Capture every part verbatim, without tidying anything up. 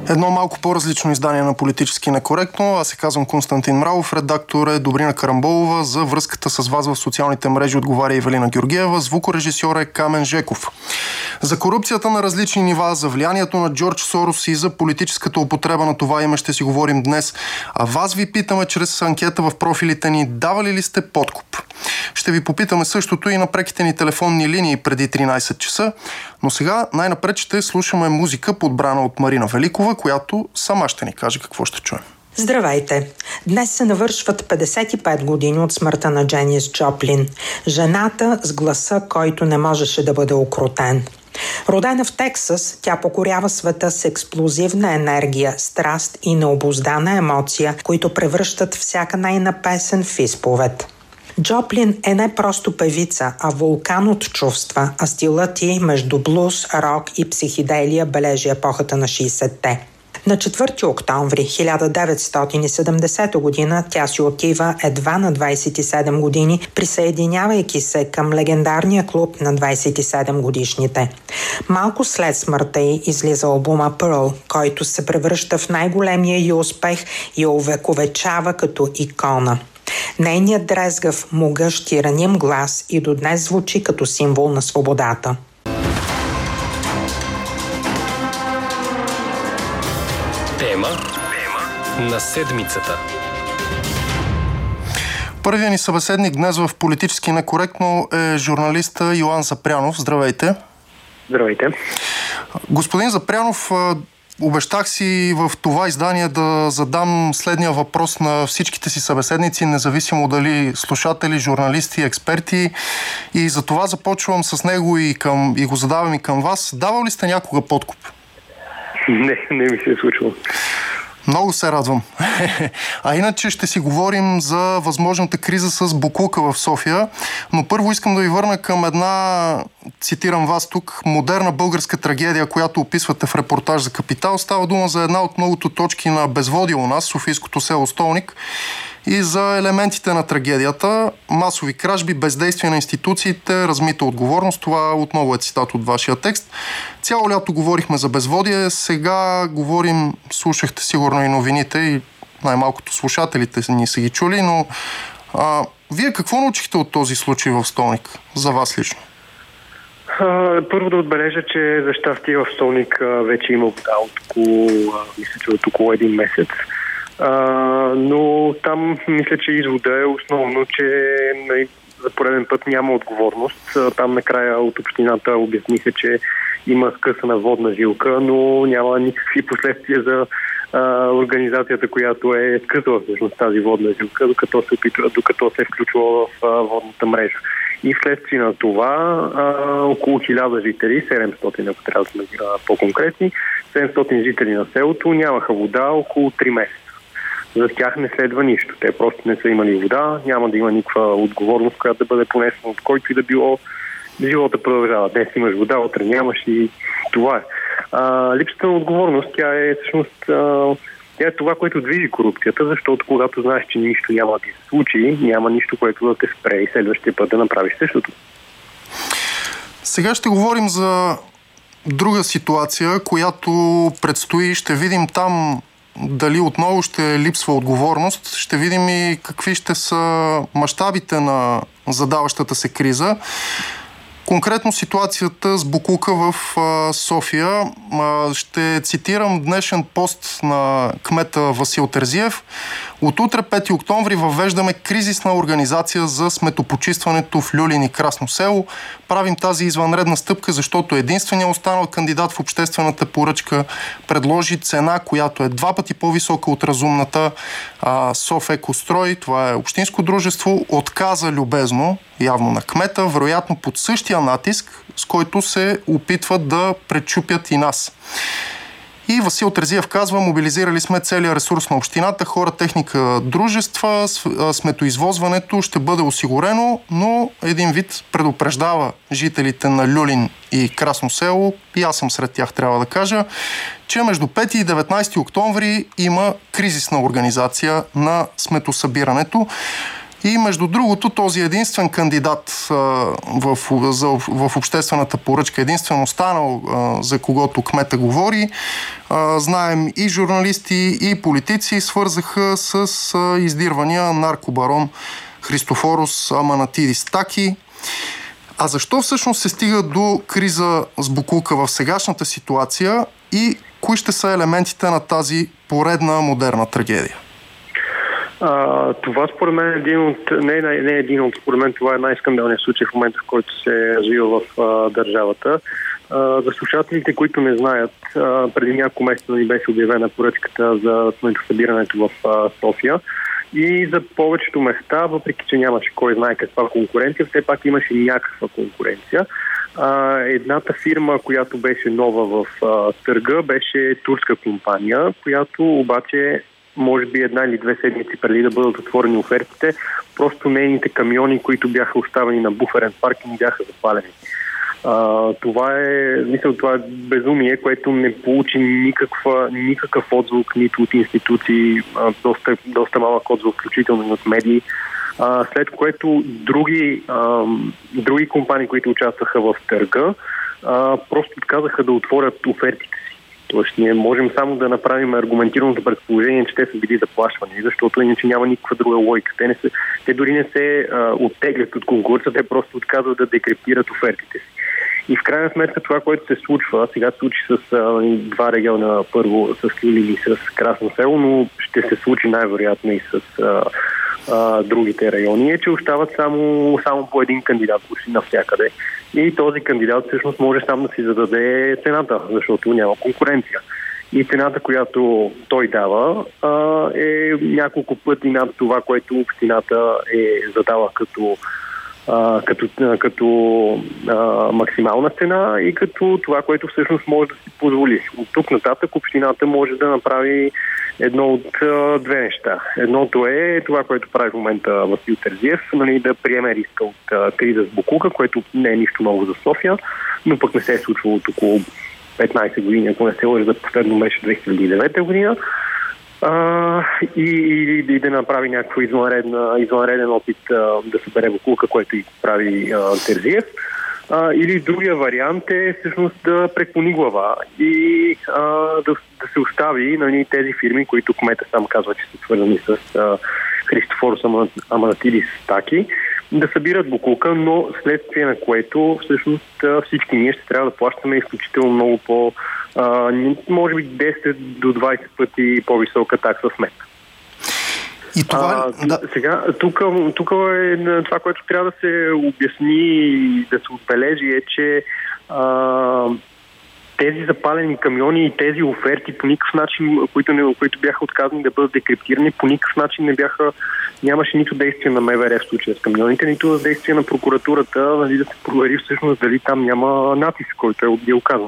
Едно малко по-различно издание на Политически некоректно. Аз се казвам Константин Мравов, редактор е Добрина Карамболова, за връзката с вас в социалните мрежи отговаря Ивелина Георгиева, звукорежисьор е Камен Жеков. За корупцията на различни нива, за влиянието на Джордж Сорос и за политическата употреба на това име ще си говорим днес. А вас ви питаме чрез анкета в профилите ни, давали ли сте подкуп? Ще ви попитаме същото и на преките ни телефонни линии преди тринайсет часа, но сега най-напред ще слушаме музика, подбрана от Марина Великова, която сама ще ни каже какво ще чуем. Здравейте! Днес се навършват петдесет и пет години от смъртта на Дженис Джоплин, жената с гласа, който не можеше да бъде укротен. Родена в Тексас, тя покорява света с експлозивна енергия, страст и необуздана емоция, които превръщат всяка нейна песен в изповед. Джоплин е не просто певица, а вулкан от чувства, а стилът ѝ между блуз, рок и психоделия бележи епохата на шейсетте. На четвърти октомври хиляда деветстотин и седемдесета година тя си отива едва на двайсет и седем години, присъединявайки се към легендарния клуб на двайсет и седем годишните. Малко след смъртта й излиза албума Pearl, който се превръща в най-големия й успех и увековечава като икона. Нейният дрезгав, могъщ и раним глас и до днес звучи като символ на свободата. Тема на седмицата. Първият ни събеседник днес в Политически некоректно е журналиста Йоан Запрянов. Здравейте! Здравейте! Господин Запрянов, обещах си в това издание да задам следния въпрос на всичките си събеседници, независимо дали слушатели, журналисти, експерти, и за това започвам с него и, към, и го задавам и към вас. Давал ли сте някога подкуп? Не, не ми се е случило. Много се радвам. А иначе ще си говорим за възможната криза с боклука в София, но първо искам да ви върна към една, цитирам вас тук, модерна българска трагедия, която описвате в репортаж за Капитал. Става дума за една от многото точки на безводие у нас, Софийското село Столник, и за елементите на трагедията: масови кражби, бездействие на институциите, размита отговорност. Това отново е цитат от вашия текст. Цяло лято говорихме за безводие, сега говорим, слушахте сигурно и новините, и най-малкото слушателите ни са ги чули, но а, вие какво научихте от този случай в Столник, за вас лично? Първо да отбележа, че за щастие в Столник вече има вода от около, мисля, че от около един месец. Uh, но там мисля, че извода е основно, че нали, за пореден път няма отговорност. Uh, там накрая от общината обясниха, че има скъсана водна жилка, но няма никакви последствия за uh, организацията, която е скъсала всъщност тази водна жилка, докато се, опитва, докато се е включва в uh, водната мрежа. И вследствие на това uh, около хиляда жители, седемстотин, ако трябва да сме по-конкретни, седемстотин жители на селото нямаха вода около три месеца. За тях не следва нищо. Те просто не са имали вода, няма да има никаква отговорност, която да бъде понесена от който и да било. Живота продължава. Днес имаш вода, утре нямаш и това е. А, липсата на отговорност, тя е всъщност а, тя е това, което движи корупцията, защото когато знаеш, че нищо няма да ти се случи, няма нищо, което да те спре и следващия път да направиш същото. Сега ще говорим за друга ситуация, която предстои. Ще видим там дали отново ще липсва отговорност. Ще видим и какви ще са мащабите на задаващата се криза. Конкретно ситуацията с боклука в а, София. А, ще цитирам днешен пост на кмета Васил Терзиев. От утре, пети октомври, въвеждаме кризисна организация за сметопочистването в Люлин и Красно село. Правим тази извънредна стъпка, защото единственият останал кандидат в обществената поръчка предложи цена, която е два пъти по-висока от разумната. а, Софекострой, това е общинско дружество, отказа любезно, явно на кмета, вероятно под същия натиск, с който се опитват да пречупят и нас. И Васил Терзиев казва: мобилизирали сме целия ресурс на общината, хора, техника, дружества, сметоизвозването ще бъде осигурено, но един вид предупреждава жителите на Люлин и Красно село, и аз съм сред тях, трябва да кажа, че между пети и деветнайсети октомври има кризисна организация на сметосъбирането. И между другото, този единствен кандидат а, в, за, в обществената поръчка, единствен останал, а, за когото кмета говори, а, знаем и журналисти, и политици свързаха с а, издирвания наркобарон Христофорос Аманатидис Таки. А защо всъщност се стига до криза с боклука в сегашната ситуация и кои ще са елементите на тази поредна модерна трагедия? А, това според мен е един от, не, не, не един от, според мен това е най-скандалният случай в момента, в който се развива в а, държавата. А, за слушателите, които не знаят, а, преди няколко месеца ни беше обявена поръчката за събирането в а, София. И за повечето места, въпреки че нямаше кой знае каква конкуренция, все пак имаше някаква конкуренция. А, едната фирма, която беше нова в а, търга, беше турска компания, която обаче може би една или две седмици преди да бъдат отворени офертите, просто нейните камиони, които бяха оставени на буферен паркинг, бяха запалени. Uh, това е, мисля, това е безумие, което не получи никаква, никакъв отзвук нито от институции, uh, доста, доста малък отзвук, включително и от медии, uh, след което други, uh, други компании, които участваха в търга, uh, просто отказаха да отворят офертите си. Тоест, ние можем само да направим аргументираното предположение, че те са били заплашвани, защото иначе няма никаква друга логика. Те, не се, те дори не се uh, оттеглят от конкурса, те просто отказват да декрептират офертите си. И в крайна сметка това, което се случва, сега се случи с а, два региона, първо с Люлин и с Красно село, но ще се случи най-вероятно и с а, а, другите райони, е, че остават само, само по един кандидат почти навсякъде. И този кандидат всъщност може сам да си зададе цената, защото няма конкуренция. И цената, която той дава, а, е няколко пъти над това, което общината е задала като Uh, като, uh, като uh, максимална цена и като това, което всъщност може да си позволи. От тук нататък общината може да направи едно от uh, две неща. Едното е това, което прави в момента Васил Терзиев, нали, да приеме риска от uh, криза с боклука, което не е нищо ново за София, но пък не се е случвало от около петнайсет години, ако не се лъжа, за последно беше две хиляди и девета година. Uh, и, и, и да направи някакво извънреден опит uh, да събере боклука, което и прави uh, Терзиев. Uh, или другия вариант е всъщност да преклони глава и uh, да, да се остави нали, тези фирми, които кмета сам казва, че са свързани с uh, Христофорос Аманатидис Таки, да събират боклука, но следствие на което всъщност всички ние ще трябва да плащаме изключително много по Uh, може би десет до двайсет пъти по-висока такса смет. И това... Uh, да. Сега, тук, тук е това, което трябва да се обясни и да се отбележи е, че uh, тези запалени камиони и тези оферти по никакъв начин, които, не, които бяха отказани да бъдат декрептирани, по никакъв начин не бяха, нямаше нито действие на МВР в случая с камионите, нито действие на прокуратурата, нали, да се провери всъщност дали там няма натиск, който е бил казан.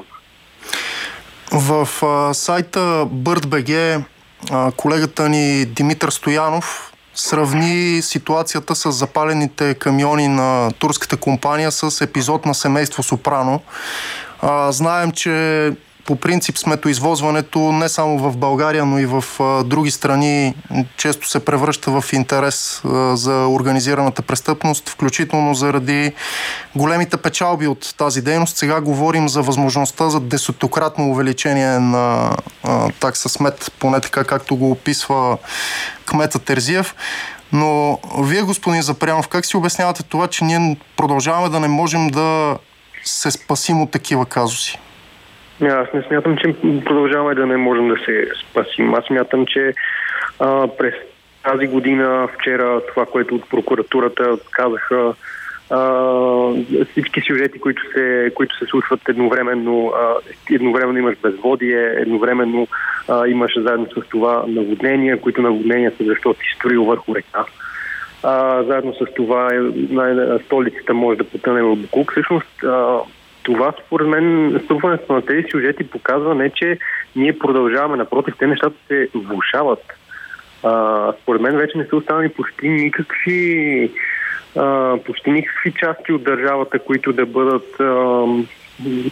В а, сайта Bird.bg а, колегата ни Димитър Стоянов сравни ситуацията с запалените камиони на турската компания с епизод на Семейство Сопрано. А, знаем, че по принцип сметоизвозването не само в България, но и в а, други страни често се превръща в интерес а, за организираната престъпност, включително заради големите печалби от тази дейност. Сега говорим за възможността за десетократно увеличение на а, такса смет, поне така както го описва кмета Терзиев. Но вие, господин Запрянов, как си обяснявате това, че ние продължаваме да не можем да се спасим от такива казуси? Аз не смятам, че продължаваме да не можем да се спасим. Аз смятам, че а, през тази година, вчера, това, което от прокуратурата казаха, а, всички сюжети, които се, които се случват едновременно, а, едновременно имаш безводие, едновременно а, имаш заедно с това наводнения, които наводнения са защото си строил върху река. А, заедно с това столицата може да потъне в боклук. Всъщност, а, това, според мен, струпването на тези сюжети показва не, че ние продължаваме. Напротив, те нещата се влошават. А, според мен вече не са останали почти никакви, а, почти никакви части от държавата, които да бъдат а,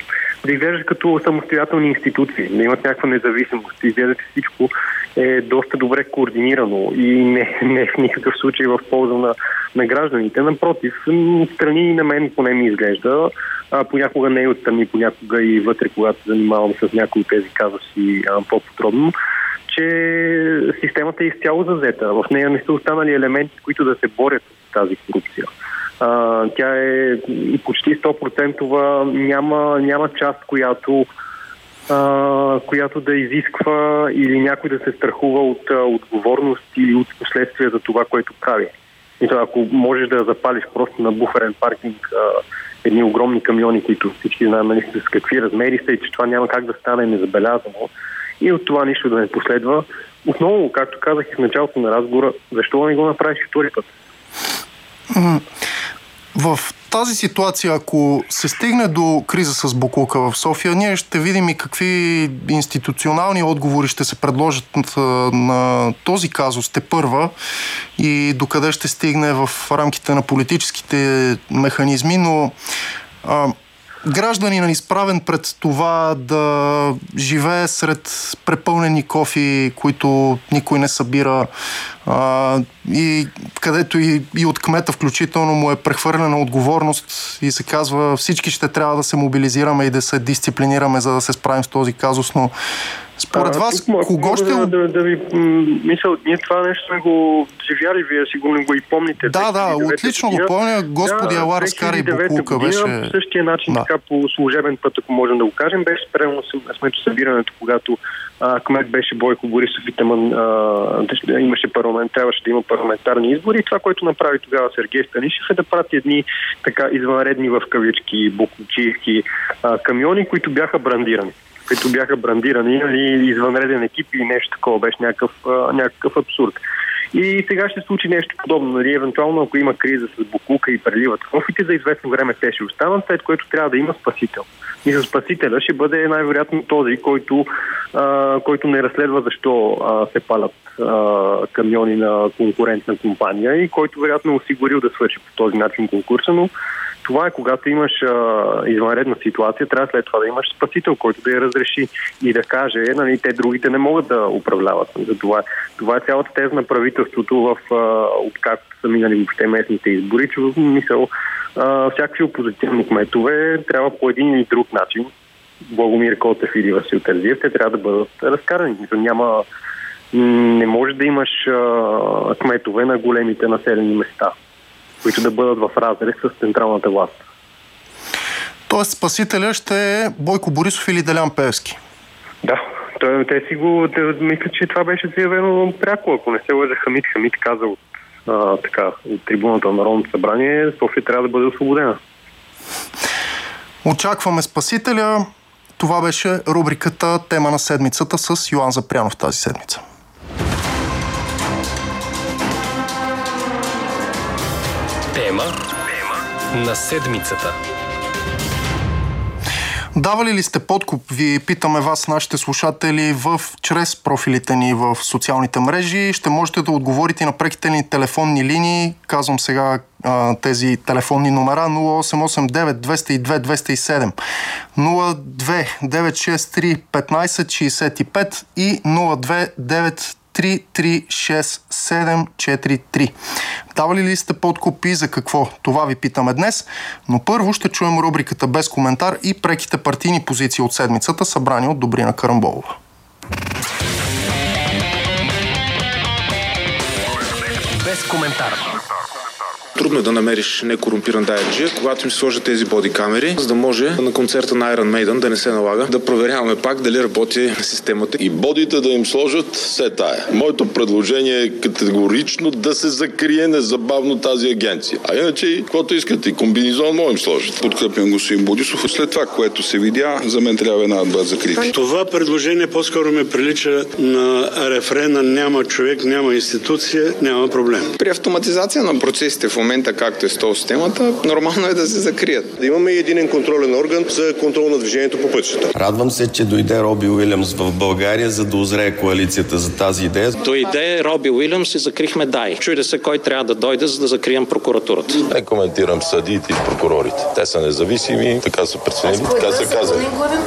да изглеждат като самостоятелни институции, да имат някаква независимост. Изглежда, че всичко е доста добре координирано и не, не в никакъв случай в полза на, на гражданите. Напротив, страни на мен поне ми изглежда, а, понякога не и отстрани, понякога и вътре, когато се занимавам с някои от тези казуси а, по-подробно, че системата е изцяло завзета. В нея не са останали елементи, които да се борят с тази корупция. А, тя е почти сто процента, няма, няма част, която, а, която да изисква или някой да се страхува от а, отговорност или от последствия за това, което прави. И това, ако можеш да запалиш просто на буферен паркинг а, едни огромни камиони, които всички знаем нали, с какви размери са и че това няма как да стане незабелязано и от това нищо да не последва. Отново, както казах и в началото на разговора, защо не го направиш втори път? В тази ситуация, ако се стигне до криза с боклука в София, ние ще видим и какви институционални отговори ще се предложат на този казус тепърва и докъде ще стигне в рамките на политическите механизми, но а, гражданинът изправен пред това да живее сред препълнени кофи, които никой не събира, а, и където и, и от кмета включително му е прехвърлена отговорност и се казва всички ще трябва да се мобилизираме и да се дисциплинираме, за да се справим с този казус, но според а, вас, тук, кого ще... Да, да, да ви мисля, ние това нещо сме го живяли, вие сигурно го и помните. Да, да, отлично го помня. Господи, ела, да, разкара и боклука беше... По същия начин, да. Така по служебен път, ако можем да го кажем, беше спрямо сметосъбирането, когато а, кмет беше Бойко Борисов и Таман, а, имаше парламент, трябваше да има парламентарни избори. И това, което направи тогава Сергей Станишев, е да прати едни така извънредни в кавички боклучийски а, камиони, които бяха брандирани. които бяха брандирани, нали, извънреден екип и нещо такова, беше някакъв, а, някакъв абсурд. И сега ще случи нещо подобно. Нали, евентуално, ако има криза с боклука и преливат кофите, за известно време те ще останат, след което трябва да има спасител. И за спасителя ще бъде най-вероятно този, който, а, който не разследва защо а, се палят а, камиони на конкурентна компания и който вероятно е осигурил да свърши по този начин конкурса, но това е когато имаш а, извънредна ситуация, трябва след това да имаш спасител, който да я разреши и да каже, нали, те другите не могат да управляват. За това, това е цялата теза на правителството в а, откакто са минали въобще местните избори, че в мисъл а, всякакви опозиционни кметове трябва по един или друг начин, Благомир Котев или Васил Терзиев, те трябва да бъдат разкарани. Няма, не може да имаш а, кметове на големите населени места, които да бъдат в разрез с централната власт. Тоест спасителя ще е Бойко Борисов или Делян Пеевски? Да, той, те си го... Те, мисля, че това беше заявено пряко. Ако не се лъжа, Хамид Хамид каза от, а, така, от трибуната на Народното събрание, София трябва да бъде освободена. Очакваме спасителя. Това беше рубриката Тема на седмицата с Йоан Запрянов тази седмица. Тема на седмицата. Давали ли сте подкуп, ви питаме вас, нашите слушатели, в, чрез профилите ни в социалните мрежи. Ще можете да отговорите на преките ни телефонни линии. Казвам сега а, тези телефонни номера: нула осем осем девет двеста и две двеста и седем, нула две девет шест три петнайсет шейсет и пет и нула две девет три три шест седем четири три. Давали ли сте подкуп и за какво? Това ви питаме днес, но първо ще чуем рубриката Без коментар и преките партийни позиции от седмицата, събрани от Добрина Карамболова. Без коментар. Трудно е да намериш некорумпиран дайджия, когато им се сложат тези бодикамери, за да може на концерта на Iron Maiden да не се налага да проверяваме пак дали работи системата. И бодите да им сложат все тая. Моето предложение е категорично да се закрие незабавно тази агенция. А иначе, каквото искате, комбинизон може им сложат. Подкрепям господин Борисов. След това, което се видя, за мен трябва една да бъдат закрити. Това предложение по-скоро ме прилича на рефрена: няма човек, няма институция, няма проблем. При автоматизация на процесите в момента, както е с тол системата, нормално е да се закрият. Да имаме единен контролен орган за контрол на движението по пътищата. Радвам се, че дойде Роби Уилямс в България, за да озрее коалицията за тази идея. Дойде Роби Уилямс и закрихме дай. Чуйте се кой трябва да дойде, за да закрием прокуратурата. Не коментирам съдиите и прокурорите. Те са независими, така са преценили, така се казва.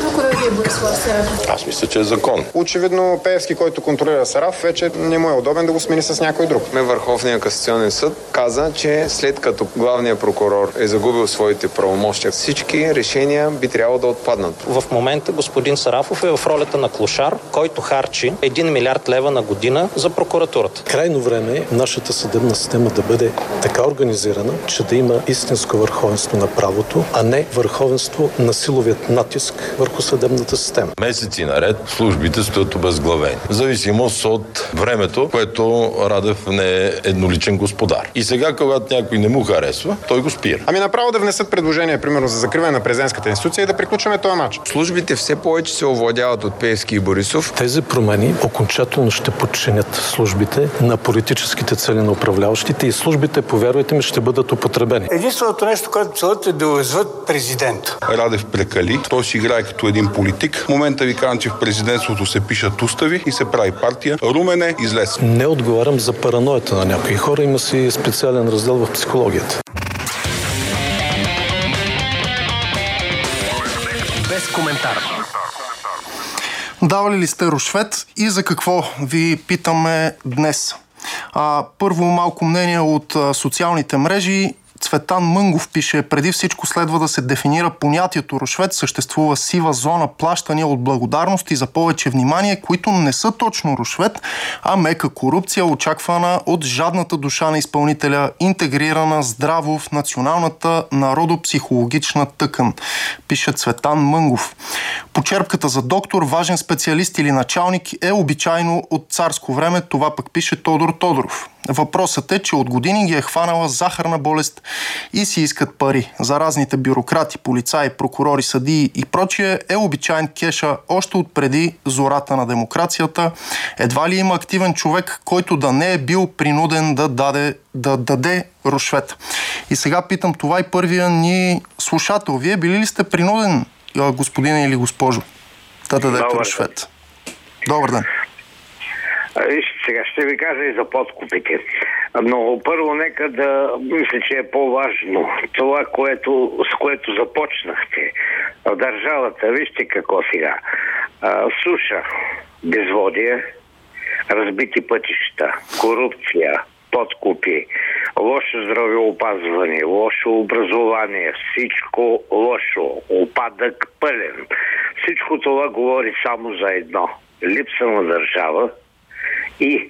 Аз мисля, че е закон. Очевидно Пеевски, който контролира Сарафов, вече не му е удобен да го смени с някой друг. Върховният касационен съд каза, че след като главният прокурор е загубил своите правомощия, всички решения би трябвало да отпаднат. В момента господин Сарафов е в ролята на клошар, който харчи един милиард лева на година за прокуратурата. Крайно време е нашата съдебна система да бъде така организирана, че да има истинско върховенство на правото, а не върховенство на силовият натиск върху съдебната система. Месеци наред службите стоят обезглавени. В зависимост от времето, което Радев не е едноличен господар. И сега, когато някой не му харесва, той го спира. Ами направо да внесат предложение, примерно за закриване на президентската институция и да приключваме този матч. Службите все повече се овладяват от Пеевски и Борисов. Тези промени окончателно ще подчинят службите на политическите цели на управляващите и службите, повярвайте ми, ще бъдат употребени. Единственото нещо, което целят е да уязват президент. Радев прекали, той си играе като един политик. В момента ви казвам, че в президентството се пишат устави и се прави партия. Румене, излез. Не отговарям за параноята на някои хора, има си специален раздел в психологията. Без коментар. Давали ли сте рушвет и за какво, ви питаме днес. А, първо малко мнение от а, социалните мрежи. Цветан Мънгов пише: преди всичко следва да се дефинира понятието рушвет. Съществува сива зона плащания от благодарност и за повече внимание, които не са точно рушвет, а мека корупция, очаквана от жадната душа на изпълнителя, интегрирана здраво в националната народопсихологична тъкан, пише Цветан Мънгов. Почерпката за доктор, важен специалист или началник е обичайно от царско време, това пък пише Тодор Тодоров. Въпросът е, че от години ги е хванала захарна болест и си искат пари. За разните бюрократи, полицаи, прокурори, съдии и прочие е обичайен кеша още от преди зората на демокрацията. Едва ли има активен човек, който да не е бил принуден да даде, да даде рушвет. И сега питам това и първия ни слушател. Вие били ли сте принуден, господин или госпожо, да дадете Добър рушвет? Добър ден. Вижте, сега ще ви кажа и за подкупите. Но първо нека да мисля, че е по-важно това, което, с което започнахте в държавата. Вижте какво сега. А, суша, безводие, разбити пътища, корупция, подкупи, лошо здравеопазване, лошо образование, всичко лошо, опадък пълен. Всичко това говори само за едно. Липса на държава и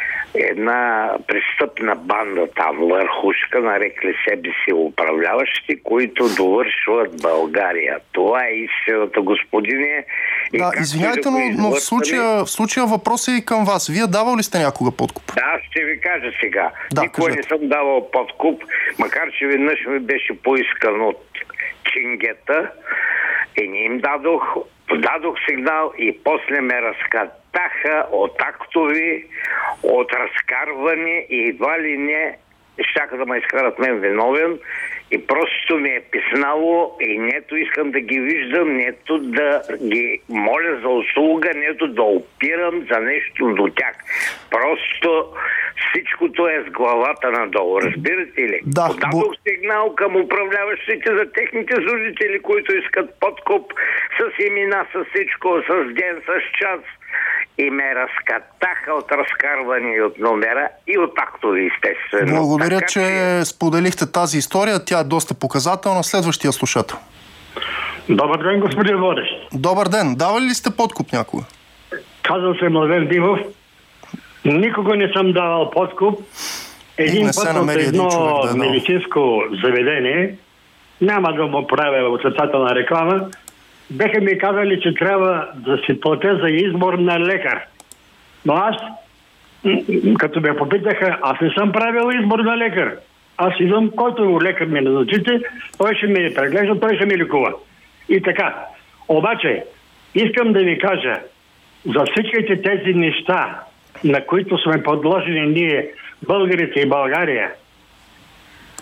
една престъпна банда там, върхушка, нарекли себе си управляващи, които довършват България. Това е истината, господине. Да, извиняйте, но, но в, случая, в случая въпрос е и към вас. Вие давал ли сте някога подкуп? Да, ще ви кажа сега. Да, Никога не съм давал подкуп, макар че веднъж ми беше поискан от Чингета и не им дадох. Дадох сигнал и после ме разкатаха от актови, от разкарване и едва ли не щяха да ме изкарат мен виновен и просто ми е писнало и нето искам да ги виждам, нето да ги моля за услуга, нето да опирам за нещо до тях. Просто всичкото е с главата надолу, разбирате ли? Да, Дадох бо... сигнал към управляващите за техните служители, които искат подкуп с имена, с всичко, с ден, с час. И ме разкатаха от разкарване и от номера и от актови, естествено. Благодаря, така, че, че споделихте тази история. Тя е доста показателна. Следващия слушател. Добър ден, господин водещ. Добър ден. Давали ли сте подкуп някога? Казвам се Младен Димов. Никога не съм давал подкуп. Един път от едно човек, да, медицинско заведение, няма да му правя отрицателна реклама, беха ми казали, че трябва да си платя за избор на лекар. Но аз, като ме попитаха, аз не съм правил избор на лекар. Аз идвам, който лекар ми назначите, той ще ми преглежда, той ще ми лекува. И така. Обаче, искам да ви кажа, за всичките тези неща, на които сме подложени ние, българите и България,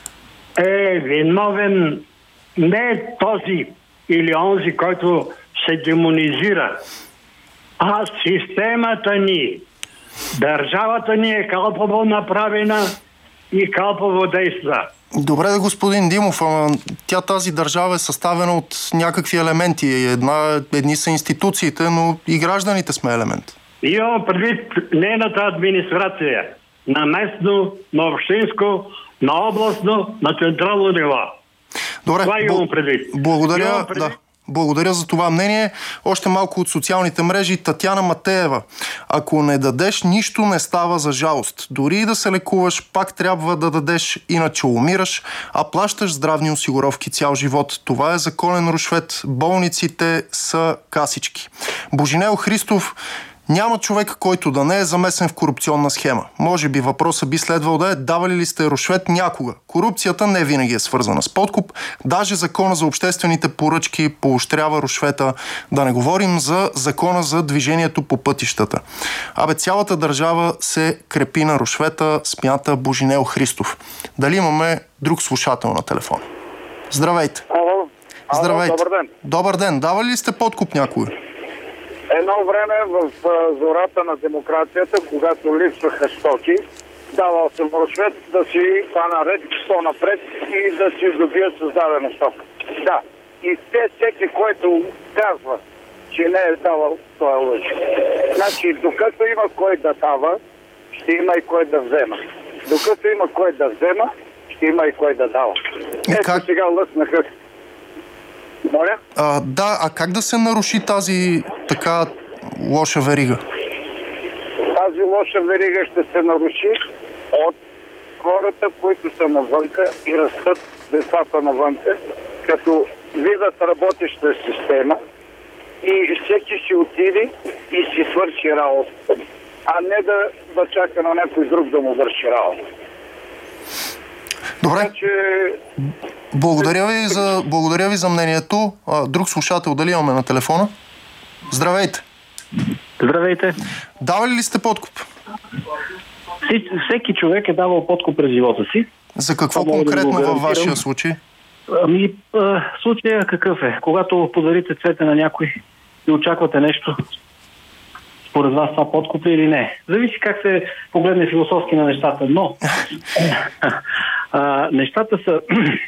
е виновен не този или онзи, който се демонизира, а системата ни. Държавата ни е калпово направена и калпово действа. Добре, господин Димов, ама тя тази държава е съставена от някакви елементи. Една, едни са институциите, но и гражданите сме елемент. Имам предвид нейната администрация. На местно, на общинско, на областно, на централно ниво. Добре, това имам предвид. Благодаря, имам предвид. Да. Благодаря за това мнение. Още малко от социалните мрежи. Татяна Матеева. Ако не дадеш, нищо не става за жалост. Дори и да се лекуваш, пак трябва да дадеш, иначе умираш, а плащаш здравни осигуровки цял живот. Това е законен рушвет. Болниците са касички. Божинел Христов. Няма човек, който да не е замесен в корупционна схема. Може би въпросът би следвал да е: давали ли сте рушвет някога? Корупцията не винаги е свързана с подкуп. Даже закона за обществените поръчки поощрява рушвета. Да не говорим за закона за движението по пътищата. Абе, цялата държава се крепи на рушвета, смята Божинел Христов. Дали имаме друг слушател на телефон? Здравейте! Ало. Здравейте! Ало, добър ден! Добър ден! Давали ли сте подкуп някога? Едно време в а, зората на демокрацията, когато липсваха стоки, давал съм рушвет да си хвана ред по-напред и да си добия създадена стока. Да. И те, всеки, който казва, че не е давал, той е лъжи. Значи, докато има кой да дава, ще има и кой да взема. Докато има кой да взема, ще има и кой да дава. Ето как... сега лъснаха. Моля? А, да, а как да се наруши тази така лоша верига? Тази лоша верига ще се наруши от хората, които са навънка и растат децата навънка, като видят работеща система и всеки си отиде и си свърши работа, а не да, да чака на някой друг да му върши работа. Добре. Че... Благодаря ви за, благодаря ви за мнението. А, друг слушател, дали имаме на телефона? Здравейте. Здравейте. Давали ли сте подкуп? Всеки човек е давал подкуп през живота си. За какво това конкретно да във вашия случай? Ами, случая какъв е? Когато подарите цвете на някой и очаквате нещо, според вас това подкуп или не? Зависи как се погледне философски на нещата, но а, нещата са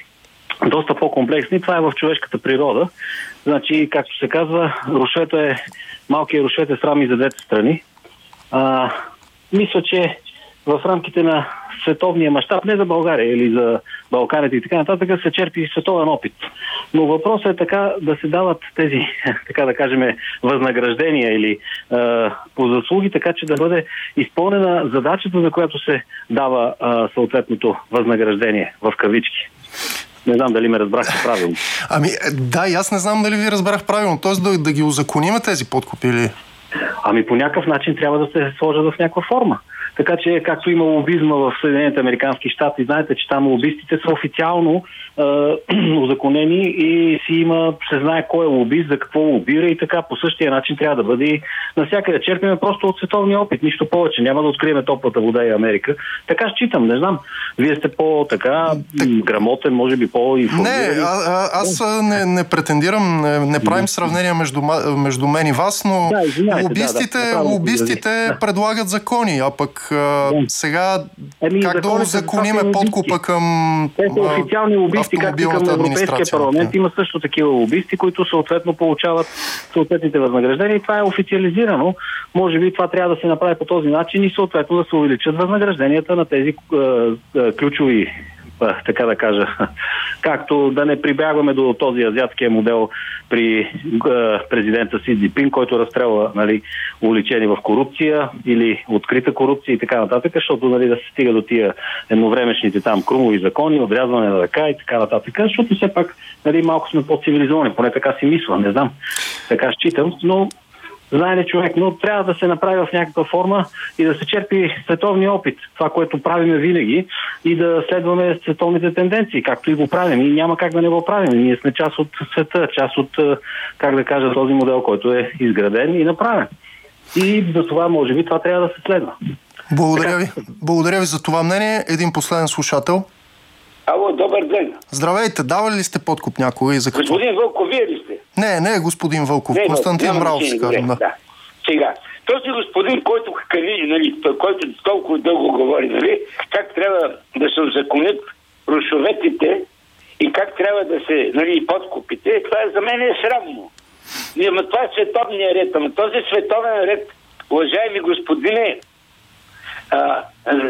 доста по-комплексни. Това е в човешката природа. Значи, както се казва, рушвето е, малкият рушвет е срам и за двете страни. А, мисля, че в рамките на световния мащаб, не за България или за Балканите и така нататък, се черпи световен опит. Но въпросът е така да се дават тези, така да кажем, възнаграждения или е, по заслуги, така че да бъде изпълнена задачата, за която се дава е, съответното възнаграждение, в кавички. Не знам дали ме разбрахте правилно. Ами да, и аз не знам дали ви разбрах правилно. Тоест да, да ги узакониме тези подкупи или... Ами по някакъв начин трябва да се сложат в някаква форма. Така че, както има лобизма в Съединените американски щати, знаете, че там лобистите са официално е, узаконени и си има, се знае кой е лобист, за какво лобира и така. По същия начин трябва да бъде и навсякъде. Черпиме просто от световния опит, нищо повече. Няма да открием топлата вода и Америка. Така считам, не знам. Вие сте по-така так... грамотен, може би по-информиран. Не, а, а, аз не, не претендирам, не, не правим не. сравнение между, между мен и вас, но да, извиняйте, лобистите, да, да, лобистите да. предлагат закони, а пък а, сега Еми, как да узакониме подкупа към те са официални лобисти, както към Европейския парламент. Има също такива лобисти, които съответно получават съответните възнаграждения и това е официализирано. Може би това трябва да се направи по този начин и съответно да се увеличат възнагражденията на тези е, е, ключови, така да кажа, както да не прибягваме до този азиатския модел при е, президента Си Цзинпин, който разстрелва, нали, уличени в корупция или открита корупция и така нататък, защото, нали, да се стига до тия едновремешните там крумови закони, отрязване на ръка и така нататък, защото все пак, нали, малко сме по-цивилизовани, поне така си мисля, не знам, така считам, но знае ли човек, но трябва да се направи в някаква форма и да се черпи световния опит, това, което правиме винаги, и да следваме световните тенденции, както и го правим. И няма как да не го правим. Ние сме част от света, част от, как да кажа, този модел, който е изграден и направен. И за това, може би, това трябва да се следва. Благодаря ви. Благодаря ви за това мнение. Един последен слушател. Ало, добър ден. Здравейте, давали ли сте подкуп някога и за какво? Господин Вълков, вие ли сте? Не, не, господин Вълков. Не, Константин Мравов, ще кажем, да. да. Сега, този господин, който кали, нали, който толкова дълго говори, нали, как трябва да се узаконят рушоветите и как трябва да се, нали, подкупите, това за мен е срамно. Ама това е световния ред. Ама този световен ред, уважаеми господине, а,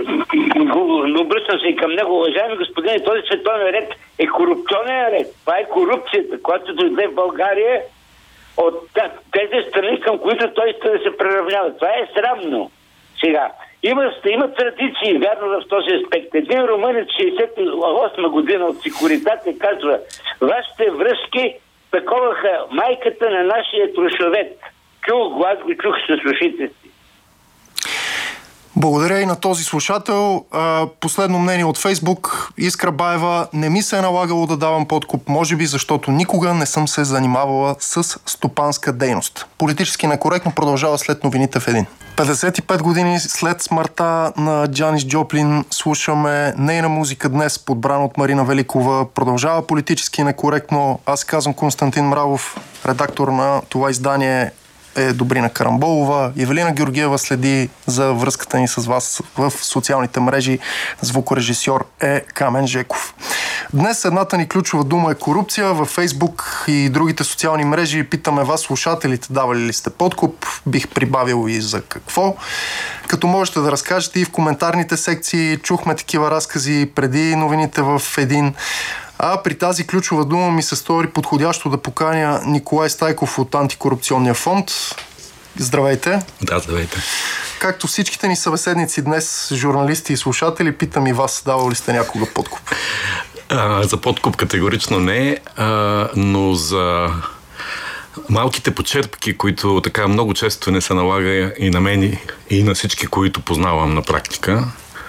но обръщам се и към него, уважаеми господине, този световен ред е корупционен ред. Това е корупцията, която дойде в България от тези страни, към които той иска да се приравнява. Това е срамно. Сега, има, има традиции, вярно, в този аспект. Един румънец шейсет и осма година от Секуритате казва: вашите връзки таковаха майката на нашия рушовет. Чух го, аз го чух с ушите си. Благодаря и на този слушател. Последно мнение от Фейсбук. Искра Баева: не ми се е налагало да давам подкуп, може би защото никога не съм се занимавала с стопанска дейност. Политически некоректно продължава след новините в един. петдесет и пет години след смъртта на Джанис Джоплин слушаме нейна музика днес, подбрана от Марина Великова. Продължава политически некоректно. Аз казвам Константин Мравов, редактор на това издание е Добрина Карамболова. Евелина Георгиева следи за връзката ни с вас в социалните мрежи. Звукорежисьор е Камен Жеков. Днес едната ни ключова дума е корупция. Във Фейсбук и другите социални мрежи питаме вас, слушателите, давали ли сте подкуп? Бих прибавил и за какво. Като можете да разкажете и в коментарните секции. Чухме такива разкази преди новините в един. А при тази ключова дума ми се стори подходящо да поканя Николай Стайков от Антикорупционния фонд. Здравейте. Да, здравейте. Както всичките ни събеседници днес, журналисти и слушатели, питам и вас, давали ли сте някога подкуп? А, за подкуп категорично не, а, но за малките почерпки, които така много често не се налага и на мен, и на всички, които познавам на практика,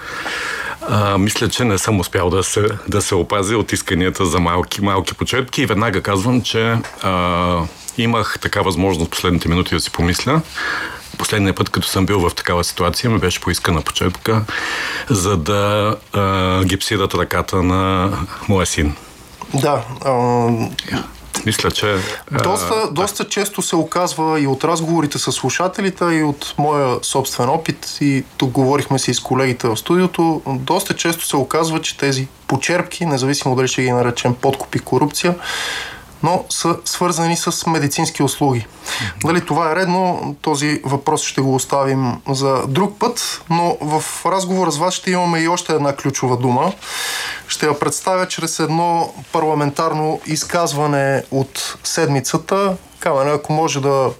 А, мисля, че не съм успял да се, да се опазя от исканията за малки, малки почерпки и веднага казвам, че а, имах така възможност последните минути да си помисля. Последния път, като съм бил в такава ситуация, ми беше поискана почерпка, за да а, гипсират ръката на моя син. Да. А... Мисля, че... Доста, а, доста често се оказва и от разговорите с слушателите, и от моя собствен опит, и тук говорихме си с колегите в студиото, доста често се оказва, че тези почерпки, независимо дали ще ги наречем подкуп и корупция, но са свързани с медицински услуги. Mm-hmm. Дали това е редно, този въпрос ще го оставим за друг път, но в разговора с вас ще имаме и още една ключова дума. Ще я представя чрез едно парламентарно изказване от седмицата. Камена, ако може да,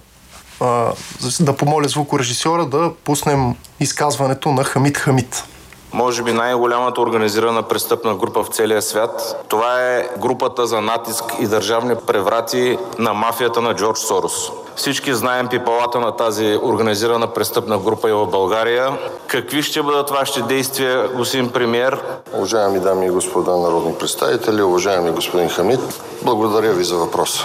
да помоля звукорежисьора да пуснем изказването на Хамид Хамид. Може би най-голямата организирана престъпна група в целия свят. Това е групата за натиск и държавни преврати на мафията на Джордж Сорос. Всички знаем пипалата на тази организирана престъпна група и в България. Какви ще бъдат вашите действия, господин премиер? Уважаеми дами и господа народни представители, уважаеми господин Хамид, благодаря ви за въпроса.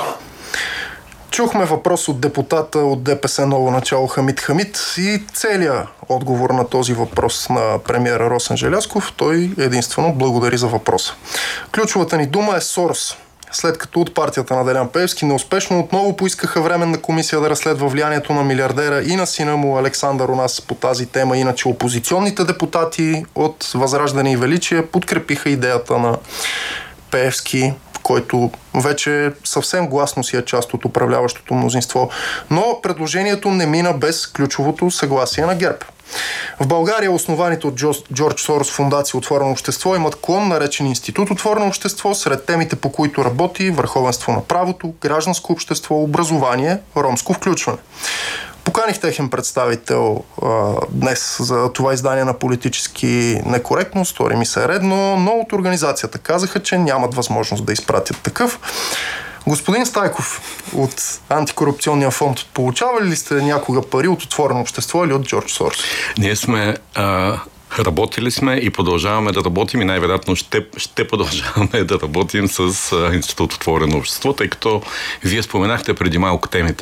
Чухме въпрос от депутата от ДПС Ново начало Хамид Хамид и целият отговор на този въпрос на премиера Росен Желязков. Той единствено благодари за въпроса. Ключовата ни дума е Сорос. След като от партията на Делян Пеевски неуспешно отново поискаха временна комисия да разследва влиянието на милиардера и на сина му Александър у нас по тази тема, иначе опозиционните депутати от Възраждане и Величие подкрепиха идеята на Пеевски, който вече съвсем гласно си е част от управляващото мнозинство. Но предложението не мина без ключовото съгласие на ГЕРБ. В България основаните от Джордж Сорос фундация Отворено общество имат клон, наречен Институт Отворено общество. Сред темите, по които работи: върховенство на правото, гражданско общество, образование, ромско включване. Поканих техен представител а, днес за това издание на Политически некоректно, стори ми се е редно, но от организацията казаха, че нямат възможност да изпратят такъв. Господин Стайков от Антикорупционния фонд, получавали ли сте някога пари от Отворено общество или от Джордж Сорос? Ние сме... А... Работили сме и продължаваме да работим и най-вероятно ще, ще продължаваме да работим с а, Институт Отворено общество, тъй като вие споменахте преди малко темите.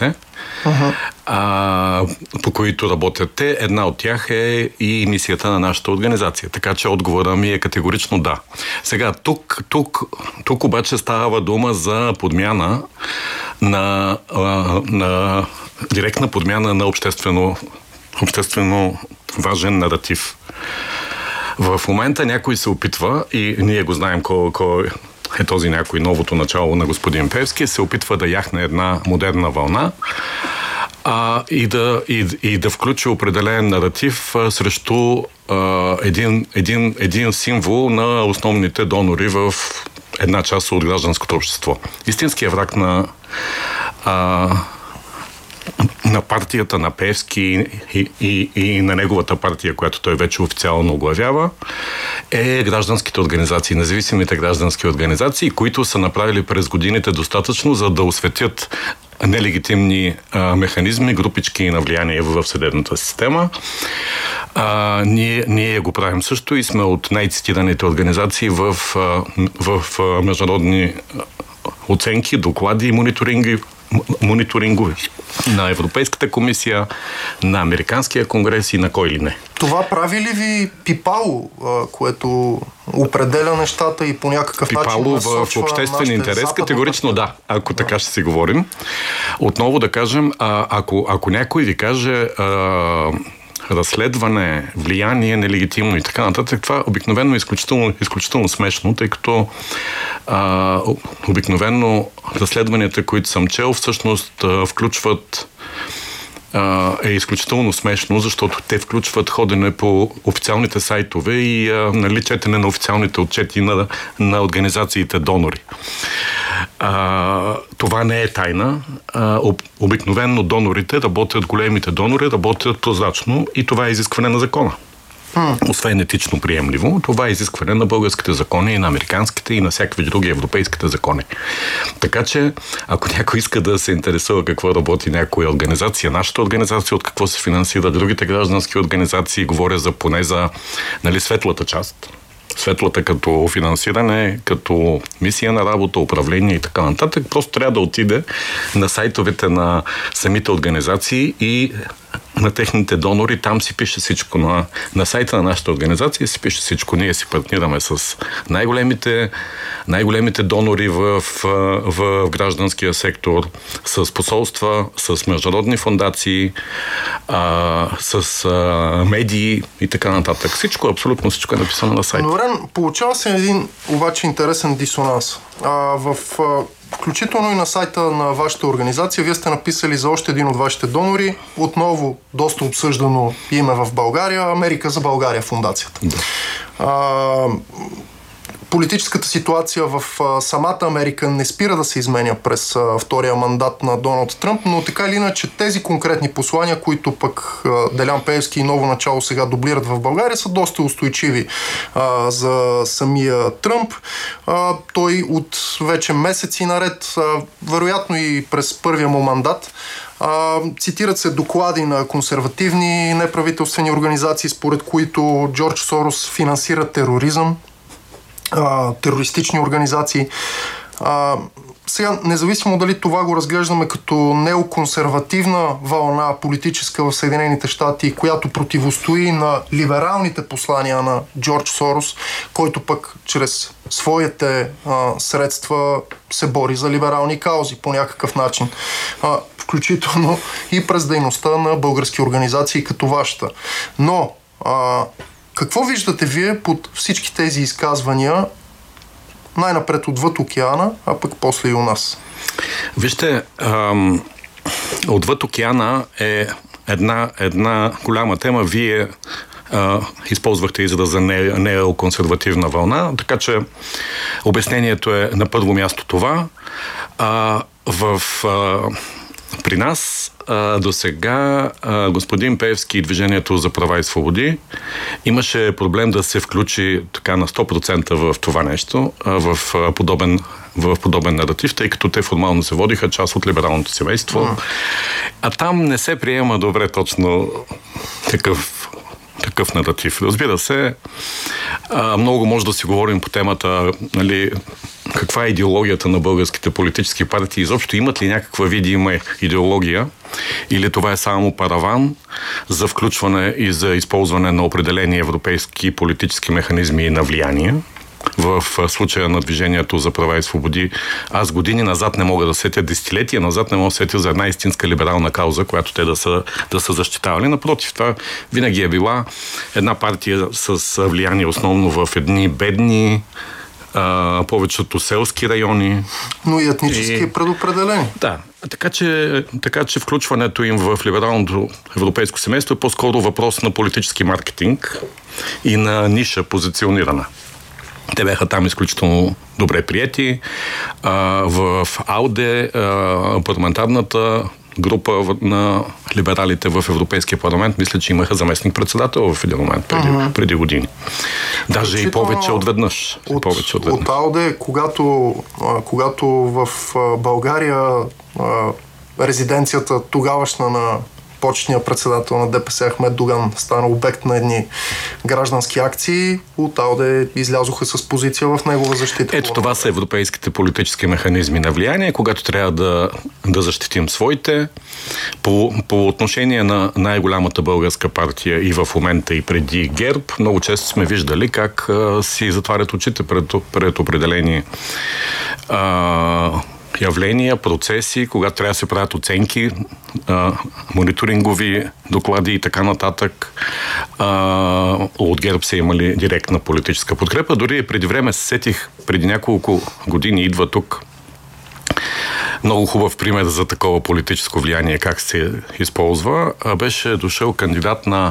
uh-huh. а, по които работят те. Една от тях е и мисията на нашата организация. Така че отговорът ми е категорично да. Сега, тук, тук, тук обаче става дума за подмяна на, на директна подмяна на обществено, обществено важен наратив. В момента някой се опитва, и ние го знаем кой, кой е този някой, новото начало на господин Пеевски, се опитва да яхне една модерна вълна а, и, да, и, и да включи определен наратив а, срещу а, един, един, един символ на основните донори в една част от гражданското общество. Истинският враг на а, на партията на Пеевски и, и, и на неговата партия, която той вече официално оглавява, е гражданските организации, независимите граждански организации, които са направили през годините достатъчно, за да осветят нелегитимни а, механизми, групички на влияние в съдебната система. А, ние, ние го правим също и сме от най-цитираните организации в, в, в международни оценки, доклади и мониторинги мониторингови на Европейската комисия, на Американския конгрес и на кой ли не. Това прави ли ви пипало, което определя нещата и по някакъв пипало начин насочва в обществен интерес? Категорично да, ако така ще си говорим. Отново да кажем, ако, ако някой ви каже а, разследване, влияние, нелегитимно и така нататък, това обикновено е изключително, изключително смешно, тъй като а, обикновено разследванията, които съм чел, всъщност а, включват а, е изключително смешно, защото те включват ходене по официалните сайтове и а, нали, четене на официалните отчети на, на организациите донори. А, това не е тайна. А, об, обикновено донорите работят, големите донори работят прозрачно и това е изискване на закона. Hmm. Освен етично приемливо, това е изискване на българските закони и на американските и на всякакви други европейските закони. Така че, ако някой иска да се интересува какво работи някоя организация, нашата организация, от какво се финансира, другите граждански организации, говоря за поне за нали, светлата част. Светлата като финансиране, като мисия на работа, управление и така нататък, просто трябва да отиде на сайтовете на самите организации и на техните донори, там си пише всичко. На, на сайта на нашата организация си пише всичко. Ние си партнираме с най-големите, най-големите донори в, в, в гражданския сектор, с посолства, с международни фондации, а, с а, медии и така нататък. Всичко, абсолютно всичко е написано на сайта. Добре, получава се един обаче интересен дисонанс. А, в а... Включително и на сайта на вашата организация, вие сте написали за още един от вашите донори, отново доста обсъждано име в България, Америка за България фундацията. Да. А, политическата ситуация в а, самата Америка не спира да се изменя през а, втория мандат на Доналд Тръмп, но така или иначе тези конкретни послания, които пък а, Делян Пеевски и Ново начало сега дублират в България, са доста устойчиви а, за самия Тръмп. А, той от вече месеци наред, а, вероятно и през първия му мандат, А, цитират се доклади на консервативни неправителствени организации, според които Джордж Сорос финансира тероризъм, а, терористични организации. А, сега, независимо дали това го разглеждаме като неоконсервативна вълна политическа в Съединените щати, която противостои на либералните послания на Джордж Сорос, който пък чрез своите а, средства се бори за либерални каузи по някакъв начин. А, включително и през дейността на български организации като вашата. Но а, какво виждате вие под всички тези изказвания, най-напред отвъд океана, а пък после и у нас? Вижте, ам, отвъд океана е една, една голяма тема. Вие а, използвахте израза неоконсервативна вълна, така че обяснението е на първо място това. А, в а, При нас а, до сега а, господин Пеевски и Движението за права и свободи имаше проблем да се включи така на сто процента в това нещо, а, в, а, подобен, в подобен наратив, тъй като те формално се водиха част от либералното семейство. Mm. А там не се приема добре точно такъв такъв наратив. Разбира се, а, много може да си говорим по темата, нали, каква е идеологията на българските политически партии, изобщо имат ли някаква видима идеология, или това е само параван за включване и за използване на определени европейски политически механизми на влияние. В случая на Движението за права и свободи, аз години назад не мога да сетя, десетилетия назад не мога да сетя за една истинска либерална кауза, която те да са, да са защитавали. Напротив, това винаги е била една партия с влияние основно в едни бедни, а, повечето селски райони. Но и етнически и... предопределени. Да. Така че, така че включването им в либералното европейско семейство е по-скоро въпрос на политически маркетинг и на ниша позиционирана. Те бяха там изключително добре приети. А, в АЛДЕ, а, парламентарната група на либералите в Европейския парламент, мисля, че имаха заместник-председател в един момент преди, uh-huh. преди години. Даже и повече от веднъж. От, повече от, веднъж. От АЛДЕ, когато, когато в България резиденцията тогавашна на почетния председател на ДПС Ахмед Доган стана обект на едни граждански акции, от АЛДЕ излязоха с позиция в негова защита. Ето това са европейските политически механизми на влияние, когато трябва да, да защитим своите. По, по отношение на най-голямата българска партия и в момента и преди ГЕРБ, много често сме виждали как а, си затварят очите пред, пред определени а, явления, процеси, когато трябва да се правят оценки, а, мониторингови доклади и така нататък. А, от ГЕРБ са имали директна политическа подкрепа. Дори преди време се сетих, преди няколко години идва тук много хубав пример за такова политическо влияние, как се използва. Беше дошъл кандидат на,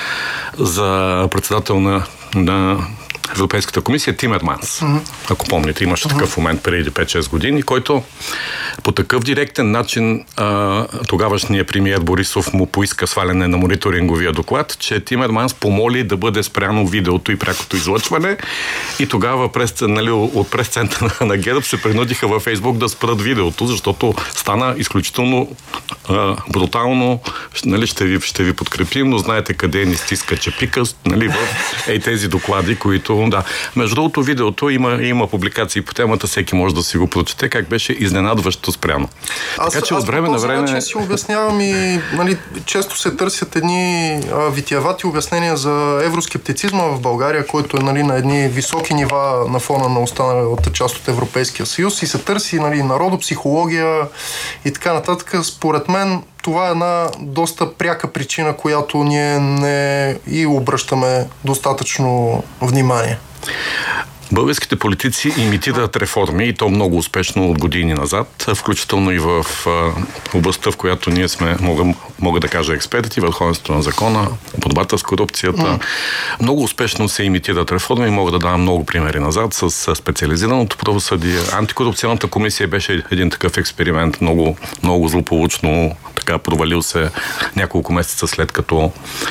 за председател на, на Европейската комисия Тимерманс. Mm-hmm. Ако помните, имаше mm-hmm. такъв момент преди пет-шест години, който по такъв директен начин а, тогавашният премиер Борисов му поиска сваляне на мониторинговия доклад, че Тимерманс помоли да бъде спряно видеото и прякото излъчване и тогава през, нали, от прес-центъра на ГЕРБ се принудиха във Фейсбук да спрат видеото, защото стана изключително а, брутално. Нали, ще, ви, ще ви подкрепим, но знаете къде ни стиска чепика, нали, в ей тези доклади, които да. Между другото, видеото има, има публикации по темата, всеки може да си го прочете, как беше изненадващо спряно. Аз, така че аз от време на време... Аз си обяснявам и нали, често се търсят едни а, витиевати обяснения за евроскептицизма в България, който е нали, на едни високи нива на фона на останалата част от Европейския съюз и се търси нали, народопсихология и така нататък. Според мен това е една доста пряка причина, която ние не и обръщаме достатъчно внимание. Българските политици имитират реформи и то много успешно от години назад, включително и в областта, в която ние сме, мога, мога да кажа, експерти, върховенството на закона, борбата с корупцията. Mm. Много успешно се имитират реформи и мога да дам много примери назад с специализираното правосъдие. Антикорупционната комисия беше един такъв експеримент, много, много злополучно така провалил се няколко месеца след като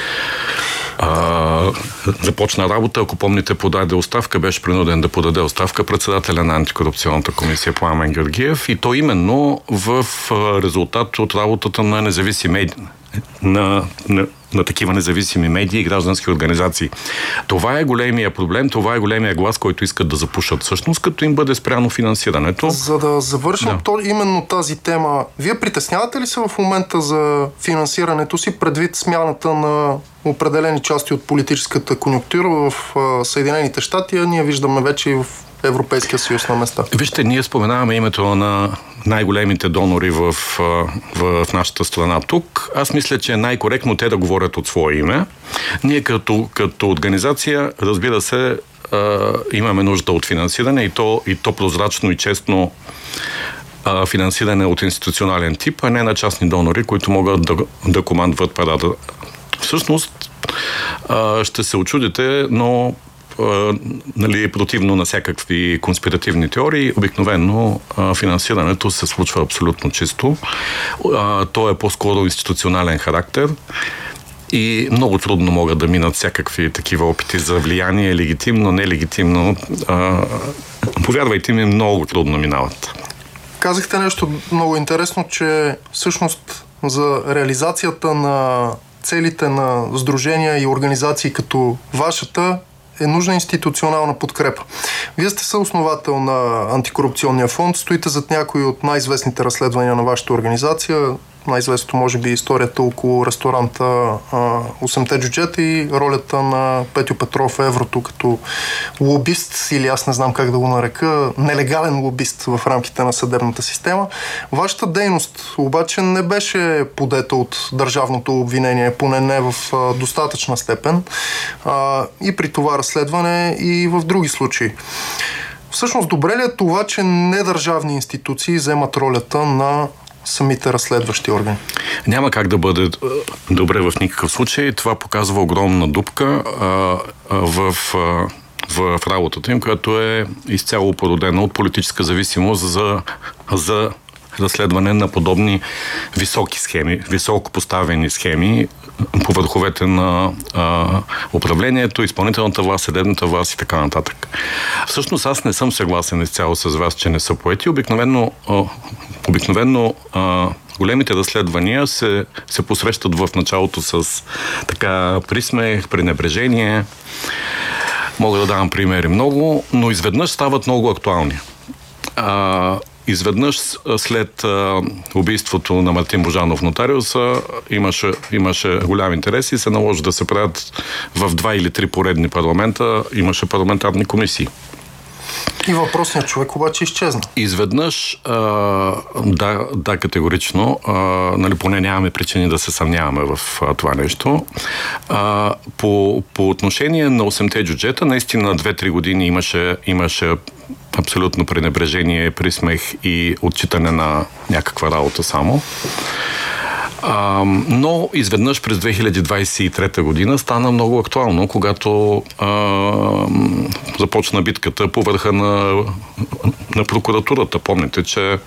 А, започна работа, ако помните, подаде оставка, беше принуден да подаде оставка председателя на антикорупционната комисия Пламен Георгиев и то именно в резултат от работата на независими медии, на, на, на такива независими медии и граждански организации. Това е големия проблем, това е големия глас, който искат да запушат всъщност, като им бъде спряно финансирането. За да завършим да. то, именно тази тема, вие притеснявате ли се в момента за финансирането си предвид смяната на определени части от политическата конюнктура в Съединените щати, а ние виждаме вече и в Европейския съюз на места? Вижте, ние споменаваме името на най-големите донори в, в, в нашата страна тук. Аз мисля, че е най-коректно те да говорят от свое име. Ние като, като организация, разбира се, имаме нужда от финансиране и то, и то прозрачно и честно финансиране от институционален тип, а не на частни донори, които могат да, да командват парада. Всъщност, ще се очудите, но нали, противно на всякакви конспиративни теории, обикновено финансирането се случва абсолютно чисто. То е по-скоро институционален характер и много трудно могат да минат всякакви такива опити за влияние, легитимно, нелегитимно. Повярвайте ми, много трудно минават. Казахте нещо много интересно, че всъщност за реализацията на целите на сдружения и организации като вашата е нужна институционална подкрепа. Вие сте съосновател на Антикорупционния фонд, стоите зад някои от най-известните разследвания на вашата организация. Най-известното може би историята около ресторанта осемте джуджета и ролята на Петьо Петров в еврото като лобист, или аз не знам как да го нарека, нелегален лобист в рамките на съдебната система. Вашата дейност обаче не беше подета от държавното обвинение, поне не в достатъчна степен, и при това разследване, и в други случаи. Всъщност, добре ли е това, че недържавни институции вземат ролята на самите разследващи органи? Няма как да бъде добре в никакъв случай. Това показва огромна дупка а, а, в, а, в работата им, която е изцяло породена от политическа зависимост за, за разследване на подобни високи схеми, високо поставени схеми по върховете на а, управлението, изпълнителната власт, съдебната власт и така нататък. Всъщност аз не съм съгласен изцяло с вас, че не са поети. Обикновено, а, обикновено а, големите разследвания се, се посрещат в началото с така присмех, пренебрежение. Мога да давам примери много, но изведнъж стават много актуални. А, Изведнъж след а, убийството на Мартин Божанов нотариуса имаше, имаше голям интерес и се наложи да се правят в два или три поредни парламента, имаше парламентарни комисии. И въпросният човек обаче изчезна. Изведнъж, а, да, да, категорично, а, нали, поне нямаме причини да се съмняваме в а, това нещо. А, по, по отношение на осемте джуджета, наистина две-три години имаше, имаше абсолютно пренебрежение, присмех и отчитане на някаква работа само. А, но изведнъж през две хиляди двадесет и трета година стана много актуално, когато а, започна битката по върха на, на прокуратурата. Помните, че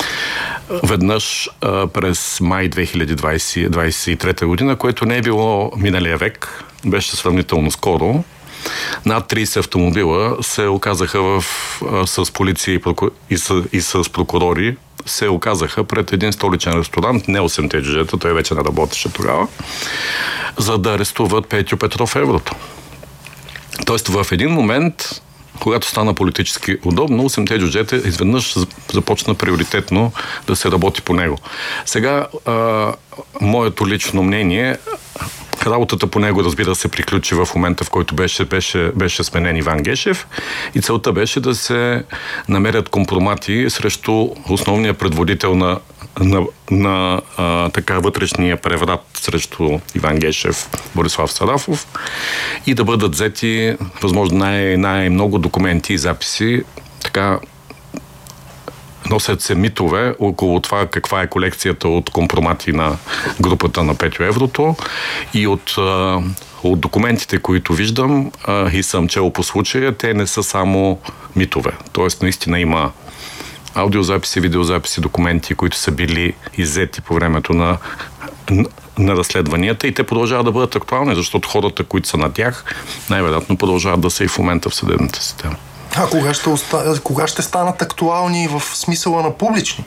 веднъж а, през май две хиляди двадесет и трета година, което не е било миналия век, беше сравнително скоро, над тридесет автомобила се оказаха в, а, с полиция и, проку... и, с, и с прокурори се оказаха пред един столичен ресторант, не осемте джуджета, той вече не работеше тогава, за да арестуват Петьо Петров в еврото. Тоест в един момент, когато стана политически удобно, осемте джуджета изведнъж започна приоритетно да се работи по него. Сега, а, моето лично мнение, работата по него, разбира се, приключи в момента, в който беше, беше, беше сменен Иван Гешев, и целта беше да се намерят компромати срещу основния предводител на, на, на а, така вътрешния преврат срещу Иван Гешев, Борислав Сарафов, и да бъдат взети възможно най- най-много документи и записи. Така носят се митове около това каква е колекцията от компромати на групата на Петьо Еврото, и от, от документите, които виждам и съм чел по случая, те не са само митове. Тоест наистина има аудиозаписи, видеозаписи, документи, които са били иззети по времето на, на разследванията, и те продължават да бъдат актуални, защото хората, които са на тях, най-вероятно продължават да са и в момента в съдебната система. А кога ще, оста... кога ще станат актуални в смисъла на публични?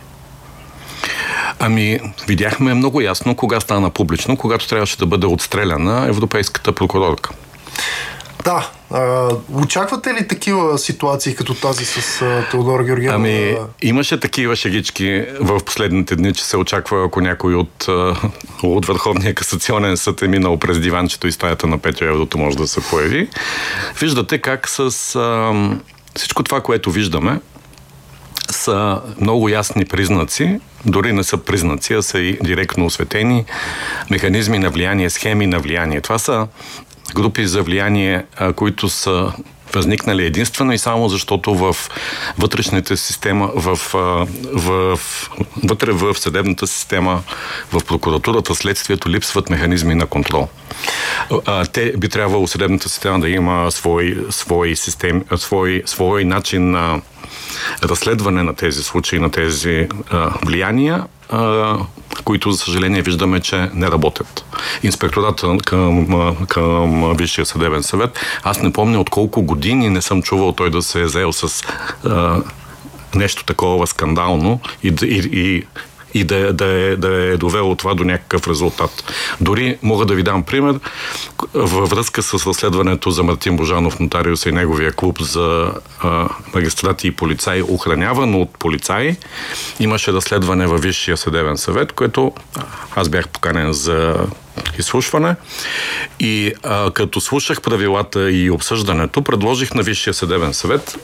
Ами, видяхме много ясно кога стана публично, когато трябваше да бъде отстреляна европейската прокурорка. Да. А, очаквате ли такива ситуации като тази с а, Теодора Георгиева? Ами, имаше такива шегички в последните дни, че се очаква, ако някой от, от Върховния касационен съд е минал през диванчето и стаята на Петьо Еврото, може да се появи. Виждате как с а, всичко това, което виждаме, са много ясни признаци, дори не са признаци, а са и директно осветени механизми на влияние, схеми на влияние. Това са групи за влияние, които са възникнали единствено и само защото в вътрешната система, в, в, в, вътре в съдебната система, в прокуратурата, следствието липсват механизми на контрол. Те би трябвало съдебната система да има свой, свой, систем, свой, свой начин на разследване на тези случаи, на тези а, влияния, а, които, за съжаление, виждаме, че не работят. Инспектората към, към Висшия съдебен съвет, аз не помня от колко години не съм чувал той да се е заел с а, нещо такова скандално и, и, и и да, да, е, да е довело това до някакъв резултат. Дори мога да ви дам пример във връзка с разследването за Мартин Божанов, нотариуса и неговия клуб за а, магистрати и полицаи, охранявано от полицаи. Имаше разследване във Висшия съдебен съвет, което аз бях поканен за изслушване и а, като слушах правилата и обсъждането, предложих на Висшия съдебен съвет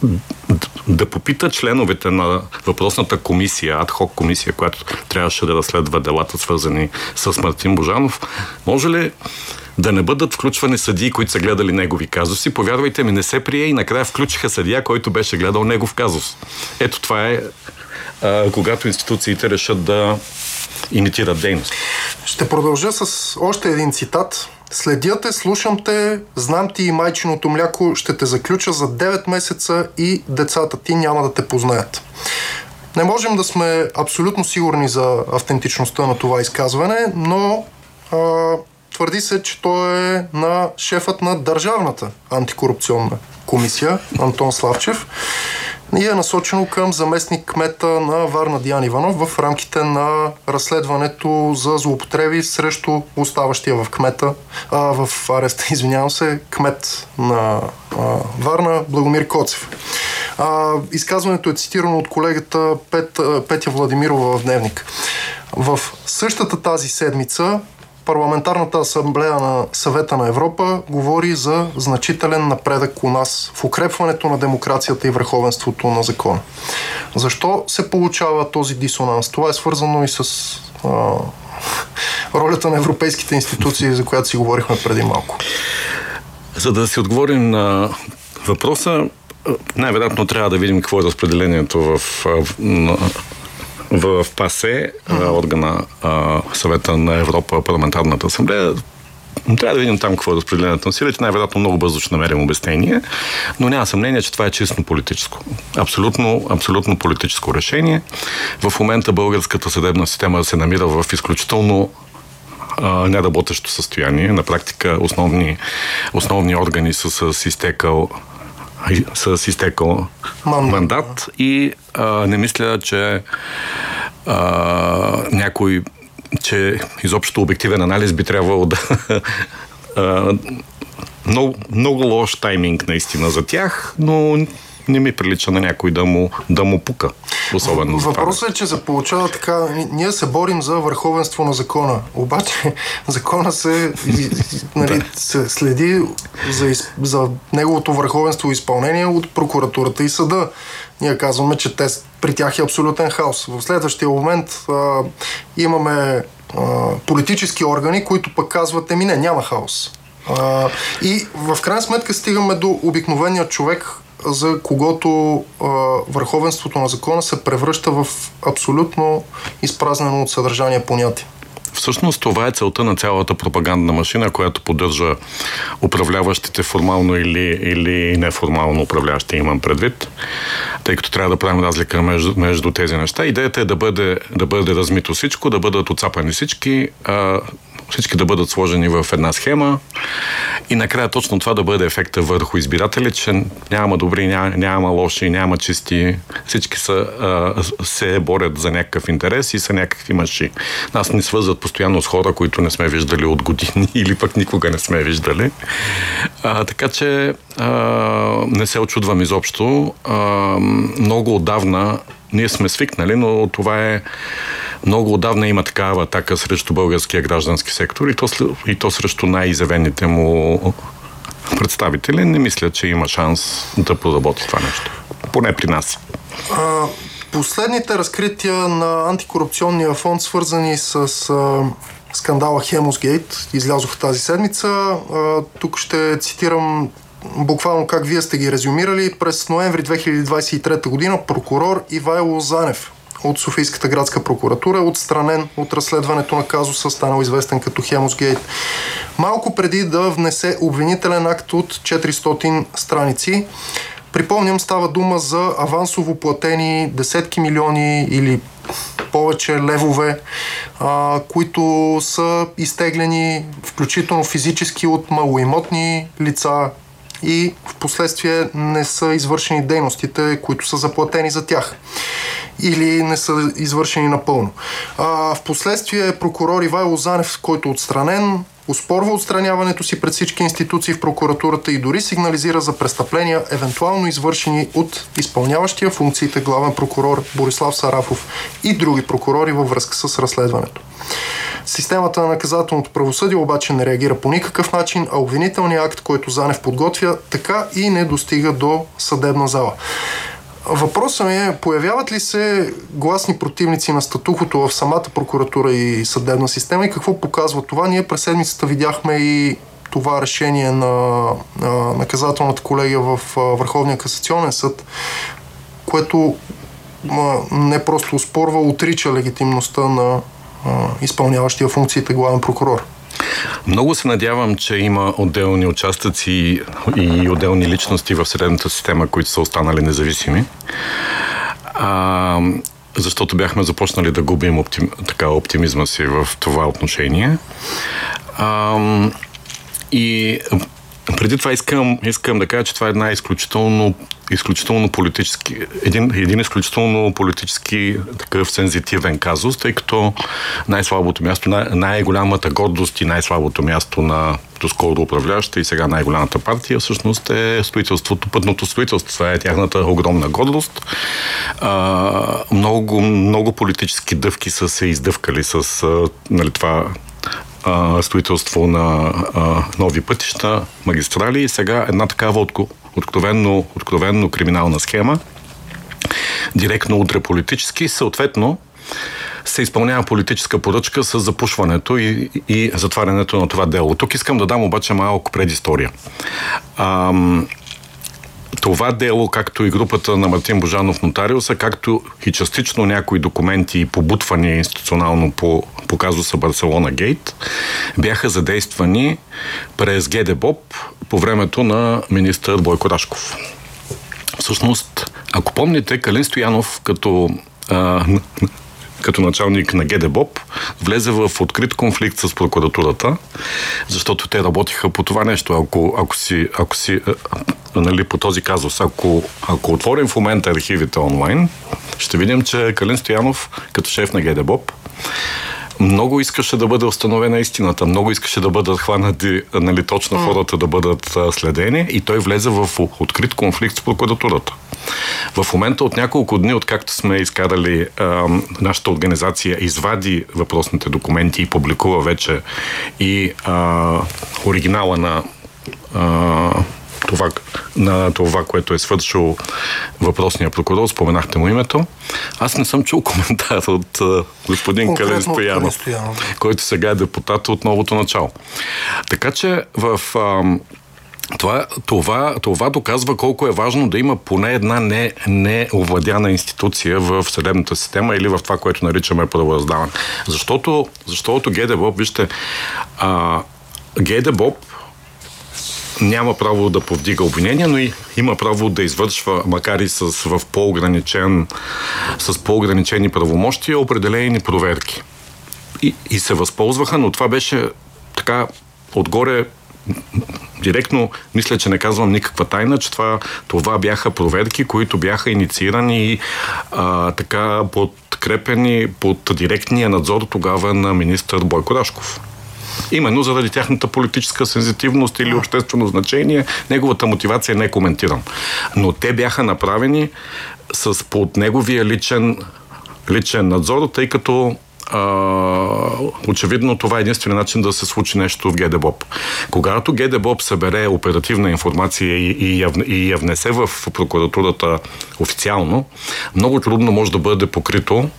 да попита членовете на въпросната комисия, адхок комисия, която трябваше да разследва делата, свързани с Мартин Божанов, може ли да не бъдат включвани съдии, които са гледали негови казуси? Повярвайте ми, не се прие и накрая включиха съдия, който беше гледал негов казус. Ето това е а, когато институциите решат да имитират дейност. Ще продължа с още един цитат. Следя те, слушам те, знам ти и майчиното мляко, ще те заключа за девет месеца и децата ти няма да те познаят. Не можем да сме абсолютно сигурни за автентичността на това изказване, но а, твърди се, че той е на шефът на Държавната антикорупционна комисия, Антон Славчев, и е насочено към заместник кмета на Варна Диан Иванов в рамките на разследването за злоупотреби срещу оставащия в кмета, а, в ареста, извинявам се, кмет на а, Варна Благомир Коцев. А, изказването е цитирано от колегата Пет, Петя Владимирова в Дневник. В същата тази седмица Парламентарната асамблея на Съвета на Европа говори за значителен напредък у нас в укрепването на демокрацията и върховенството на закона. Защо се получава този дисонанс? Това е свързано и с а, ролята на европейските институции, за която си говорихме преди малко. За да си отговорим на въпроса, най-вероятно трябва да видим какво е разпределението в, в в ПАСЕ, uh-huh. органа а, Съвета на Европа, Парламентарната асамблея. Трябва да видим там какво е разпределението на силите. Най-вероятно много бързо ще намерим обяснение, но няма съмнение, че това е чисто политическо. Абсолютно, абсолютно политическо решение. В момента българската съдебна система се намира в изключително а, неработещо състояние. На практика основни, основни органи са с изтекал с изтекал мандат, мандат и а, не мисля, че а, някой, че изобщо обективен анализ би трябвало да а, много, много лош тайминг наистина за тях, но не ми прилича на някой да му, да му пука. Особено въпросът е, че се получава така, ние се борим за върховенство на закона, обаче закона се, нали, се следи за, за неговото върховенство и изпълнение от прокуратурата и съда. Ние казваме, че те, при тях е абсолютен хаос. В следващия момент а, имаме а, политически органи, които пък казват, еми не, няма хаос. А, и в крайна сметка стигаме до обикновения човек, за когото а, върховенството на закона се превръща в абсолютно изпразнено от съдържание понятие. Всъщност това е целта на цялата пропагандна машина, която поддържа управляващите формално или, или неформално управляващи, имам предвид, тъй като трябва да правим разлика между, между тези неща. Идеята е да бъде, да бъде размито всичко, да бъдат отцапани всички, а, всички да бъдат сложени в една схема и накрая точно това да бъде ефекта върху избиратели, че няма добри, няма, няма лоши, няма чисти. Всички са, а, се борят за някакъв интерес и са някакви мъжи. Нас ни свързват постоянно с хора, които не сме виждали от години или пък никога не сме виждали. А, така че а, не се очудвам изобщо. А, много отдавна ние сме свикнали, но това е много отдавна има такава атака срещу българския граждански сектор и то, и то срещу най-изявените му представители. Не мисля, че има шанс да проработи това нещо. Поне при нас. А, последните разкрития на антикорупционния фонд, свързани с а, скандала Хемосгейт, излязоха тази седмица. А, тук ще цитирам буквално как вие сте ги резюмирали. През ноември две хиляди двадесет и трета година прокурор Ивайло Занев от Софийската градска прокуратура е отстранен от разследването на казуса, станал известен като Хемосгейт. Малко преди да внесе обвинителен акт от четиристотин страници. Припомням, става дума за авансово платени десетки милиони или повече левове, а, които са изтеглени включително физически от малоимотни лица и в последствие не са извършени дейностите, които са заплатени за тях. или не са извършени напълно. А, в последствие прокурор Ивайло Занев, който е отстранен, оспорва отстраняването си пред всички институции в прокуратурата и дори сигнализира за престъпления, евентуално извършени от изпълняващия функциите главен прокурор Борислав Сарафов и други прокурори във връзка с разследването. Системата на наказателното правосъдие обаче не реагира по никакъв начин, а обвинителният акт, който Занев подготвя, така и не достига до съдебна зала. Въпросът ми е, появяват ли се гласни противници на статуквото в самата прокуратура и съдебна система и какво показва това? Ние през седмицата видяхме и това решение на, на наказателната колегия в Върховния касационен съд, което не просто оспорва, отрича легитимността на изпълняващия функциите главен прокурор. Много се надявам, че има отделни участъци и отделни личности в съдебната система, които са останали независими. А, защото бяхме започнали да губим оптим, така, оптимизма си в това отношение. А, и преди това искам, искам да кажа, че това е една изключително, изключително политически, един, един изключително политически такъв сензитивен казус, тъй като най-слабото място, най- най-голямата гордост и най-слабото място на доскоро управляваща и сега най-голямата партия всъщност е строителството, пътното строителство. Това е тяхната огромна гордост. А, много, много политически дъвки са се издъвкали с а, нали, това строителство на а, нови пътища, магистрали и сега една такава откровенно, откровенно криминална схема, директно утреполитически, съответно се изпълнява политическа поръчка с запушването и, и затварянето на това дело. Тук искам да дам обаче малко предистория. Ам, Това дело, както и групата на Мартин Божанов нотариуса, както и частично някои документи и побутвания институционално по, по казуса Барселона Гейт, бяха задействани през ГДБОП по времето на министър Бойко Рашков. Всъщност, ако помните, Калин Стоянов като а, като началник на ГДБОП, влезе в открит конфликт с прокуратурата, защото те работиха по това нещо. Ако, ако си, ако си нали, по този казус, ако, ако отворим в момента архивите онлайн, ще видим, че Калин Стоянов, като шеф на ГДБОП, много искаше да бъде установена истината, много искаше да бъдат хванати, нали, точно хората да бъдат следени и той влезе в открит конфликт с прокуратурата. В момента от няколко дни, откакто сме изкарали а, нашата организация, извади въпросните документи и публикува вече и а, оригинала на а, това, на това, което е свършил въпросния прокурор, споменахте му името. Аз не съм чул коментар от а, господин Калин Стоянов, който сега е депутат от новото начало. Така че в... А, Това, това, това доказва колко е важно да има поне една не, не овладяна институция в съдебната система или в това, което наричаме правораздаване. Защото, защото ГДБОП, вижте, а, ГДБОП няма право да повдига обвинения, но и има право да извършва, макар и с, в по-ограничен, с по-ограничени правомощия, определени проверки. И, и се възползваха, но това беше така отгоре директно, мисля, че не казвам никаква тайна, че това, това бяха проверки, които бяха инициирани и а, така подкрепени под директния надзор тогава на министър Бойко Рашков. Именно заради тяхната политическа сензитивност или обществено значение, неговата мотивация не коментирам. Но те бяха направени с под неговия личен, личен надзор, тъй като Uh, очевидно това е единствен начин да се случи нещо в ГДБОП. Когато ГДБОП събере оперативна информация и, и, я, и я внесе в прокуратурата официално, много трудно може да бъде покрито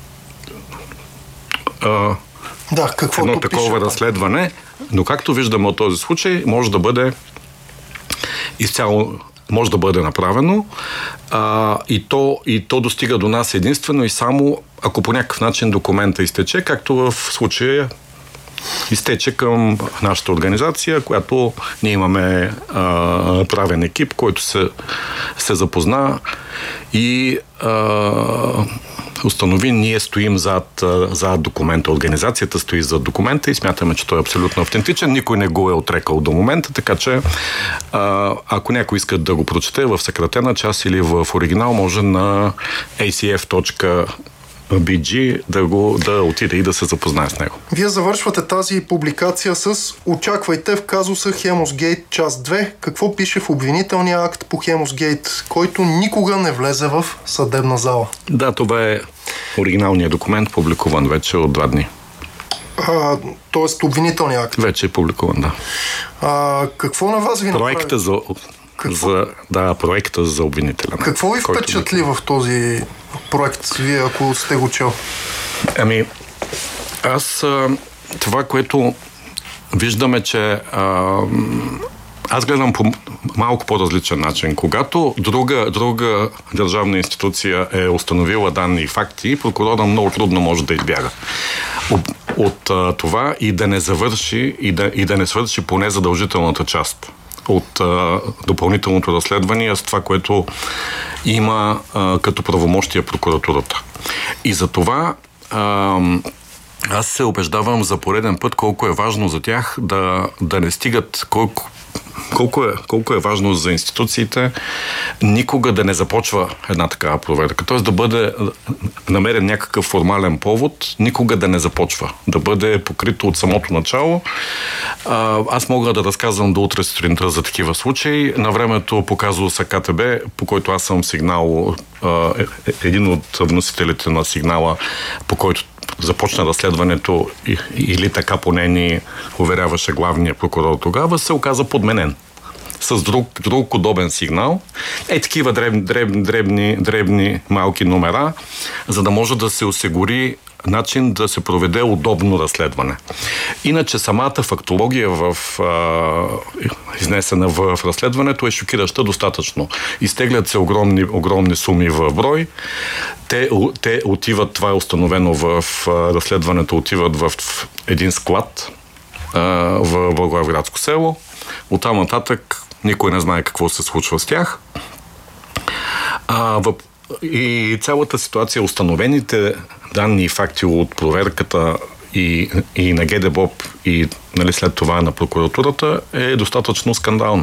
uh, да, едно такова пише, разследване, но както виждаме от този случай, може да бъде изцяло може да бъде направено а, и, то, и то достига до нас единствено и само ако по някакъв начин документа изтече, както в случая изтече към нашата организация, която ние имаме а, правен екип, който се, се запозна и а, установи, ние стоим зад, зад документа. Организацията стои зад документа и смятаме, че той е абсолютно автентичен. Никой не го е отрекал до момента, така че а, ако някой иска да го прочете в съкратена част или в оригинал, може на ей си еф точка би джи да, го, да отиде и да се запознае с него. Вие завършвате тази публикация с "Очаквайте в казуса Хемосгейт част две. Какво пише в обвинителния акт по Хемосгейт, който никога не влезе в съдебна зала?" Да, това е оригиналният документ, публикуван вече от два дни. А, тоест обвинителния акт. Вече е публикуван, да. А, какво на вас ви Проекта направи? за... За, да, проекта за обвинителя. Какво ви впечатли в този проект, вие, ако сте го чел? Ами, аз това, което виждаме, че а, аз гледам по малко по-различен начин. Когато друга, друга държавна институция е установила данни и факти, прокурора много трудно може да избяга от, от а, това и да не завърши и да, и да не свърши поне задължителната част от а, допълнителното разследване с това, което има а, като правомощия прокуратурата. И за това а, аз се убеждавам за пореден път колко е важно за тях да, да не стигат, колко Колко е, колко е важно за институциите никога да не започва една такава проверка. Т.е. да бъде намерен някакъв формален повод, никога да не започва. Да бъде покрито от самото начало. Аз мога да разказвам до утре сутринта за такива случаи. На времето показва се ка те бе, по който аз съм сигнал, един от вносителите на сигнала, по който започна разследването или така поне ни уверяваше главния прокурор тогава, се оказа подменен с друг, друг удобен сигнал. Е, такива дребни, дребни, дребни, дребни малки номера, за да може да се осигури начин да се проведе удобно разследване. Иначе самата фактология в а, изнесена в, в разследването е шокираща достатъчно. Изтеглят се огромни, огромни суми в брой. Те, те отиват, това е установено в а, разследването, отиват в, в един склад а, в Благоевградско село. Оттам нататък никой не знае какво се случва с тях. А, в, и цялата ситуация, установените данни и факти от проверката и, и на ГДБОП и нали, след това на прокуратурата е достатъчно скандална.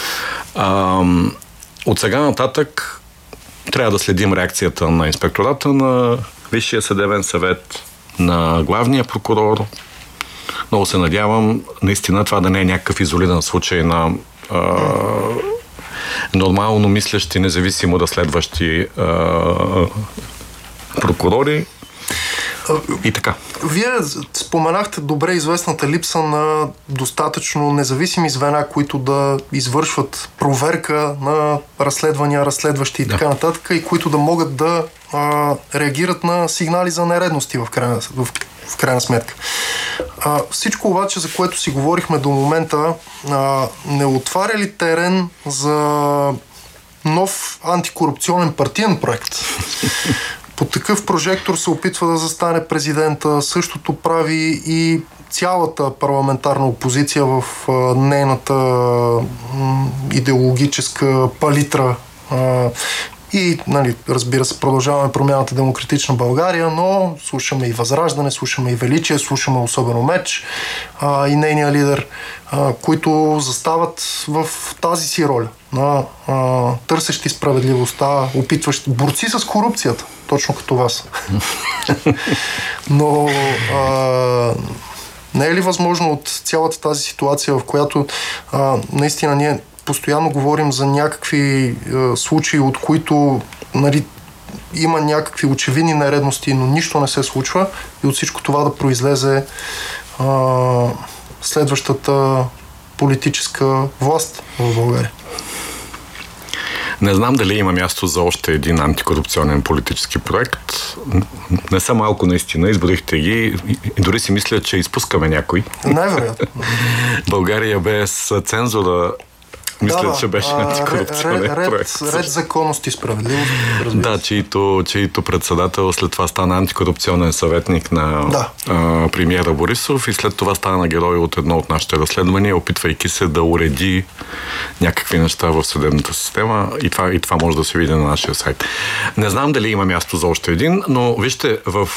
А, от сега нататък трябва да следим реакцията на инспектората, на Висшия съдебен съвет, на главния прокурор. Много се надявам наистина това да не е някакъв изолиран случай на а, нормално мислещи, независимо да следващи а, прокурори и така. Вие споменахте добре известната липса на достатъчно независими звена, които да извършват проверка на разследвания, разследващи и да. така нататък, и които да могат да а, реагират на сигнали за нередности в крайна, в, в крайна сметка. А, всичко обаче, за което си говорихме до момента, а, не отваря ли терен за нов антикорупционен партиен проект? По такъв прожектор се опитва да застане президента, същото прави и цялата парламентарна опозиция в а, нейната м, идеологическа палитра. А, и, нали, разбира се, продължаваме промяната Демократична България, но слушаме и Възраждане, слушаме и Величие, слушаме особено Меч а, и нейния лидер, а, които застават в тази си роля на а, търсещи справедливостта, опитващи борци с корупцията, точно като вас. Но а, не е ли възможно от цялата тази ситуация, в която а, наистина ние постоянно говорим за някакви а, случаи, от които, нали, има някакви очевидни нередности, но нищо не се случва, и от всичко това да произлезе а, следващата политическа власт в България? Не знам дали има място за още един антикорупционен политически проект. Не са малко наистина, изборихте ги и дори си мисля, че изпускаме някой. Най-вероятно. България без цензура, мисля, да, че беше антикорупционен ред, проект. Ред, ред, законност и справедливост. Да, чието, чието председател след това стана антикорупционен съветник на да. а, премиера Борисов и след това стана герой от едно от нашите разследвания, опитвайки се да уреди някакви неща в съдебната система и това, и това може да се види на нашия сайт. Не знам дали има място за още един, но вижте, в...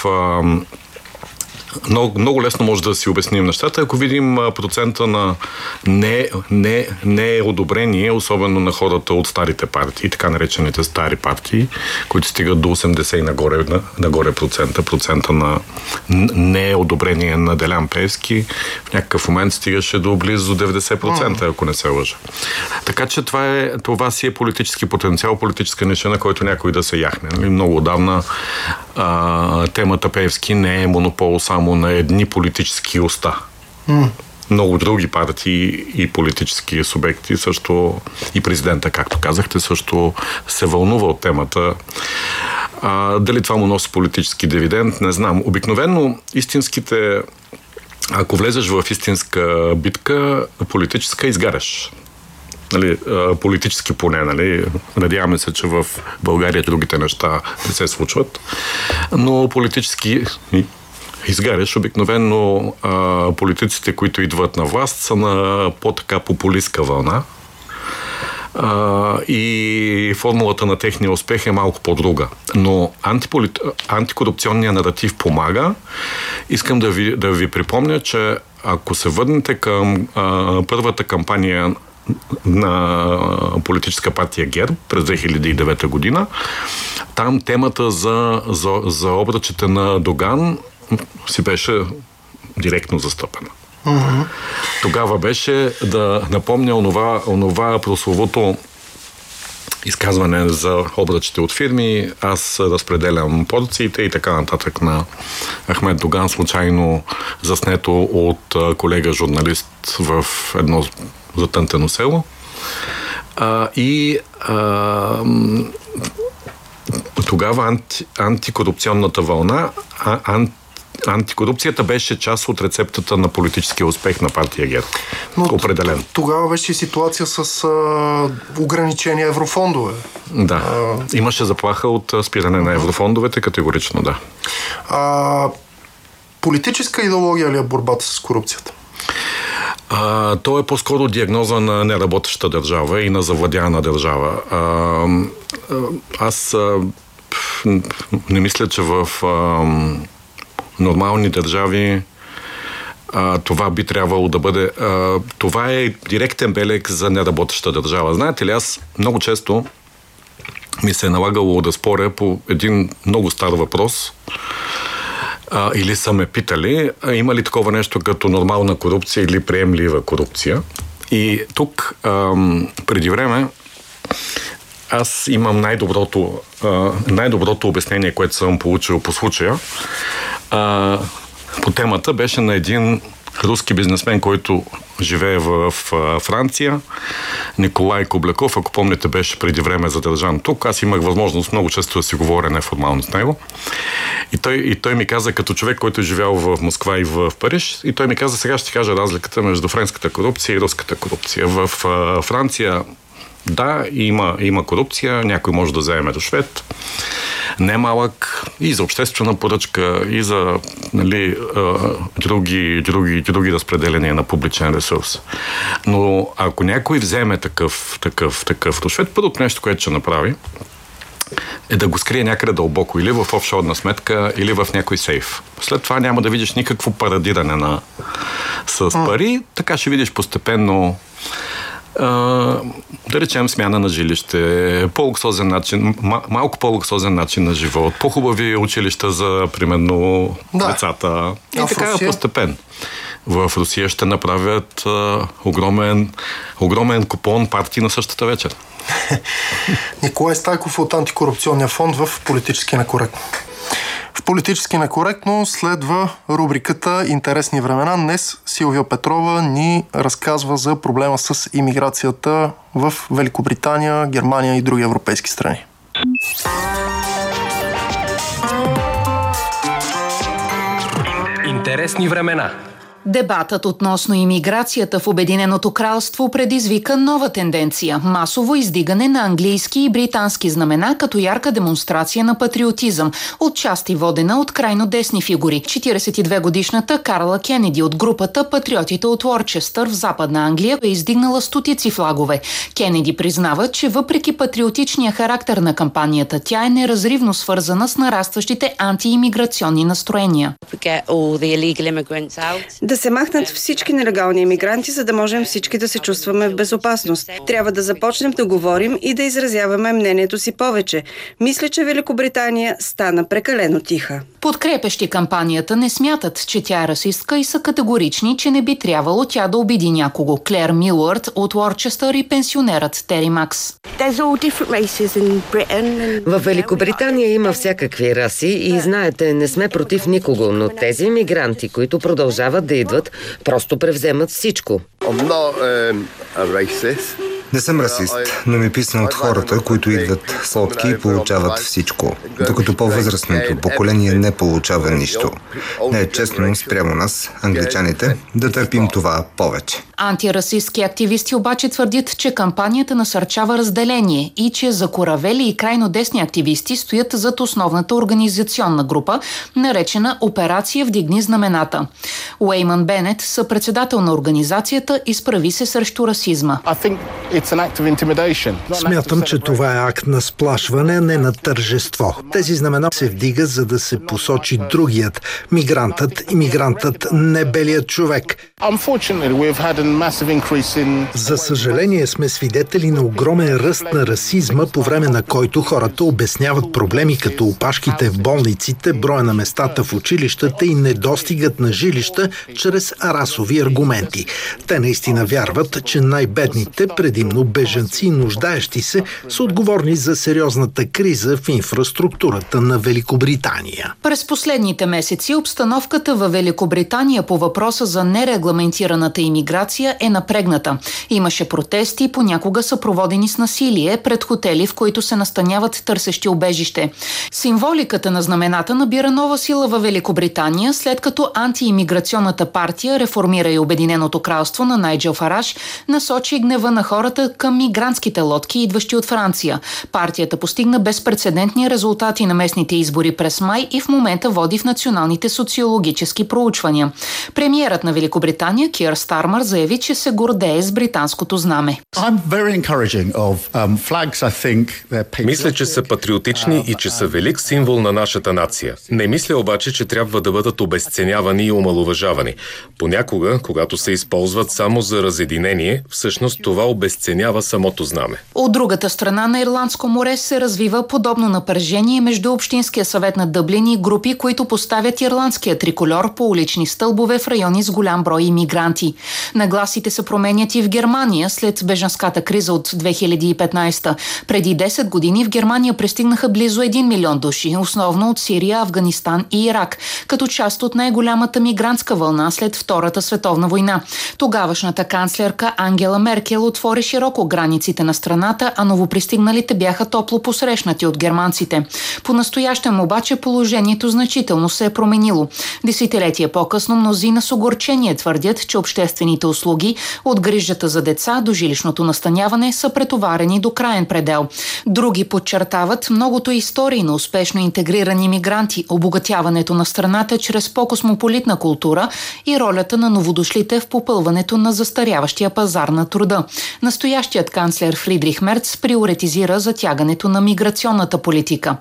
Много, много лесно може да си обясним нещата, ако видим процента на не, не, не одобрение, особено на хората от старите партии, така наречените стари партии, които стигат до осемдесет и нагоре, нагоре процента, процента на не одобрение на Делян Пеевски, в някакъв момент стигаше до близо деветдесет процента, ако не се лъжа. Така че това, е, това си е политически потенциал, политическа ниша, на който някой да се яхне. Много отдавна а, темата Пеевски не е монопол само на едни политически уста. Mm. Много други партии и политически субекти също, и президента, както казахте, също се вълнува от темата. А, дали това му носи политически дивиденд, не знам. Обикновено истинските, ако влезеш в истинска битка, политическа, изгаряш. Нали, политически поне, нали. Надяваме се, че в България другите неща не се случват. Но политически изгаряш. Обикновено а, политиците, които идват на власт, са на по-така популистка вълна. А, и формулата на техния успех е малко по-друга. Но антиполит... антикорупционният наратив помага. Искам да ви, да ви припомня, че ако се върнете към а, първата кампания на политическа партия ГЕРБ през две хиляди и девета година, там темата за, за, за обръчите на Доган си беше директно застъпена. Mm-hmm. Тогава беше да напомня онова, онова прословото изказване за обръчите от фирми, аз разпределям порциите и така нататък на Ахмед Доган, случайно заснето от колега журналист в едно затънтено село. А, и а, тогава анти, антикорупционната вълна, а, анти антикорупцията беше част от рецептата на политическия успех на партия ГЕРБ. Но определен. Тогава беше ситуация с а, ограничени еврофондове. Да. А... Имаше заплаха от спиране на еврофондовете, категорично, да. А, политическа идеология ли е борбата с корупцията? А, то е по-скоро диагноза на неработеща държава и на завладяна държава. А, аз а, не мисля, че в а, нормални държави а, това би трябвало да бъде... А, това е директен белег за неработеща държава. Знаете ли, аз много често ми се е налагало да споря по един много стар въпрос, а, или са ме питали, а, има ли такова нещо като нормална корупция или приемлива корупция. И тук а, преди време аз имам най-доброто, а, най-доброто обяснение, което съм получил по случая. А, по темата беше на един руски бизнесмен, който живее в, в Франция. Николай Кобляков, ако помните, беше преди време задържан тук. Аз имах възможност много често да си говоря неформално с него. И той, и той ми каза, като човек, който е живял в Москва и в Париж, и той ми каза, сега ще кажа разликата между френската корупция и руската корупция. В а, Франция да, има, има корупция, някой може да заеме рушвет, не малък, и за обществена поръчка, и за нали, други, други, други разпределения на публичен ресурс. Но ако някой вземе такъв, такъв, такъв рушвет, първото нещо, което ще направи, е да го скрие някъде дълбоко, или в офшорна сметка, или в някой сейф. След това няма да видиш никакво парадиране на, с пари, така ще видиш постепенно Uh, да речем смяна на жилище, по-луксозен начин, м- малко по-луксозен начин на живот, по-хубави училища за, примерно, да. децата. И а така постепенно. В Русия ще направят uh, огромен, огромен купон партии на същата вечер. Николай Стайков от Антикорупционния фонд в Политически некоректно. В Политически некоректно следва рубриката Интересни времена. Днес Силвия Петрова ни разказва за проблема с имиграцията в Великобритания, Германия и други европейски страни. Интересни времена. Дебатът относно имиграцията в Обединеното кралство предизвика нова тенденция – масово издигане на английски и британски знамена като ярка демонстрация на патриотизъм, отчасти водена от крайно десни фигури. четиридесет и две годишната Карла Кенеди от групата Патриотите от Уорчестър в Западна Англия е издигнала стотици флагове. Кенеди признава, че въпреки патриотичния характер на кампанията, тя е неразривно свързана с нарастващите антиимиграционни настроения. Да се махнат всички нелегални имигранти, за да можем всички да се чувстваме в безопасност. Трябва да започнем да говорим и да изразяваме мнението си повече. Мисля, че Великобритания стана прекалено тиха. Подкрепещи кампанията не смятат, че тя е расистка и са категорични, че не би трябвало тя да обиди някого. Клер Милуърд от Уорчестър и пенсионерът Тери Макс. В Великобритания има всякакви раси и знаете, не сме против никого, но тези имигранти, които продължават да идват, просто превземат всичко. Не съм расист, но ми писна от хората, които идват сладки и получават всичко, докато по-възрастното поколение не получава нищо. Не е честно спрямо нас, англичаните, да търпим това повече. Антирасистски активисти обаче твърдят, че кампанията насърчава разделение и че закоравели и крайно десни активисти стоят зад основната организационна група, наречена Операция Вдигни знамената. Уейман Бенет, съпредседател на организацията, изправи се срещу расизма. Смятам, че това е акт на сплашване, не на тържество. Тези знамена се вдига, за да се посочи другият – мигрантът, имигрантът, не белият човек. За съжаление сме свидетели на огромен ръст на расизма, по време на който хората обясняват проблеми като опашките в болниците, броя на местата в училищата и недостигът на жилища чрез расови аргументи. Те наистина вярват, че най-бедните, предимно бежанци и нуждаещи се, са отговорни за сериозната криза в инфраструктурата на Великобритания. През последните месеци обстановката във Великобритания по въпроса за нерегламентираната имиграция е напрегната. Имаше протести, понякога съпроводени с насилие пред хотели, в които се настаняват търсещи убежище. Символиката на знамената набира нова сила във Великобритания, след като антиимиграционната партия Реформира и Обединеното кралство на Найджел Фараж насочи гнева на хората към мигрантските лодки, идващи от Франция. Партията постигна безпрецедентни резултати на местните избори през май и в момента води в националните социологически проучвания. Премиерът на Великобритания Кир Стармър заяви, че се гордее с британското знаме. Мисля, че са патриотични и че са велик символ на нашата нация. Не мисля обаче, че трябва да бъдат обезценявани и омалуважавани. Понякога, когато се използват само за разединение, всъщност това обезценява самото знаме. От другата страна на Ирландско море се развива подобно напрежение между Общинския съвет на Дъблин и групи, които поставят ирландския трикольор по улични стълбове в райони с голям брой имигранти. Нагласите се променят и в Германия след бежанската криза от две хиляди и петнадесета. Преди десет години в Германия пристигнаха близо един милион души, основно от Сирия, Афганистан и Ирак, като част от най-голямата мигрантска вълна след Втората световна война. Тогавашната канцлерка Ангела Меркел отвори широко границите на страната, а новопристигналите бяха топло посрещнати от германците. По-настоящем обаче положението значително се е променило. Десетилетия по-късно мнозина с огорчение твърдят, че обществените услуги от грижата за деца до жилищното настаняване са претоварени до краен предел. Други подчертават многото истории на успешно интегрирани мигранти, обогатяването на страната чрез по-космополитна култура и ролята на новодошлите в попълването на застаряващия пазар на труда. Настоящият канцлер Фридрих Мерц приоритизира затягането на миграционната политика.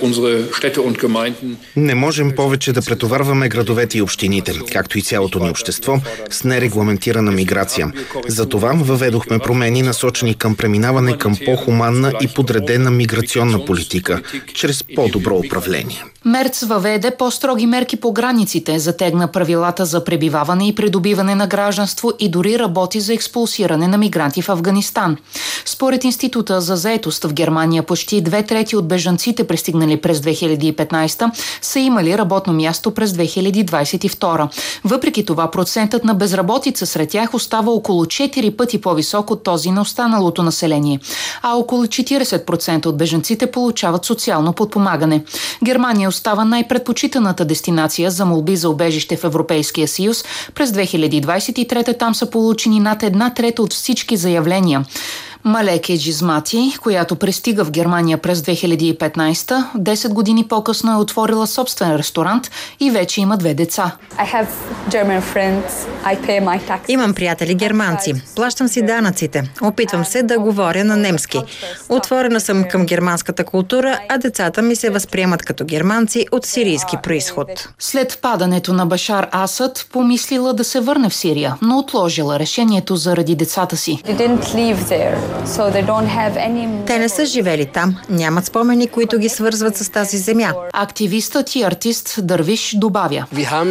Не можем повече да претоварваме градовете и общините, както и цялото ни общество, с нерегламентирана миграция. Затова въведохме промени, насочени към преминаване към по-хуманна и подредена миграционна политика, чрез по-добро управление. Мерц въведе по-строги мерки по границите, затегна правилата за пребиваване и придобиване на гражданство и дори работи за експулсиране на мигранти в Афганистан. Според Института за заетост в Германия, почти две трети от бежанците, пристигнали през две хиляди и петнадесета, са имали работно място през две хиляди двадесет и втора. Въпреки това, процентът на безработица сред тях остава около четири пъти по-висок от този на останалото население, а около четиридесет процента от бежанците получават социално подпомагане. Германия остава най-предпочитаната дестинация за молби за убежище в Европейския съюз. През две хиляди двадесет и трета там са получени над една трета от всички заявления. Малеке Джизмати, която пристига в Германия през две хиляди и петнадесета, десет години по-късно е отворила собствен ресторант и вече има две деца. Имам приятели германци. Плащам си данъците. Опитвам се да говоря на немски. Отворена съм към германската култура, а децата ми се възприемат като германци от сирийски происход. След падането на Башар Асад помислила да се върне в Сирия, но отложила решението заради децата си. Те не са живели там, нямат спомени, които ги свързват с тази земя. Активистът и артист Дървиш добавя.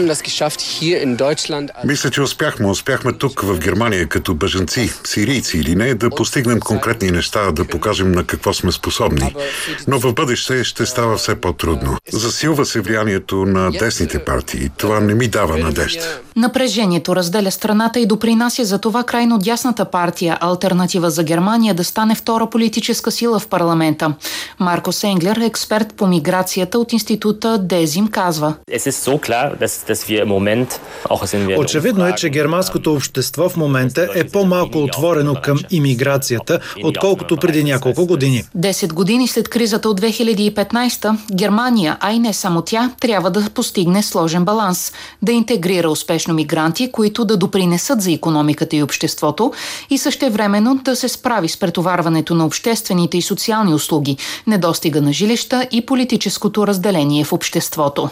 Мисля, че успяхме. Успяхме тук в Германия като бежанци, сирийци или не, да постигнем конкретни неща, да покажем на какво сме способни. Но в бъдеще ще става все по-трудно. Засилва се влиянието на десните партии. Това не ми дава надежда. Напрежението разделя страната и допринася за това крайно дясната партия Алтернатива за Германия да стане втора политическа сила в парламента. Маркус Енглер, експерт по миграцията от института Дезим, казва. Очевидно е, че германското общество в момента е по-малко отворено към имиграцията, отколкото преди няколко години. Десет години след кризата от две хиляди и петнадесета, Германия, а и не само тя, трябва да постигне сложен баланс, да интегрира успешно мигранти, които да допринесат за икономиката и обществото и същевременно да се справи с претоварването на обществените и социални услуги, недостига на жилища и политическото разделение в обществото.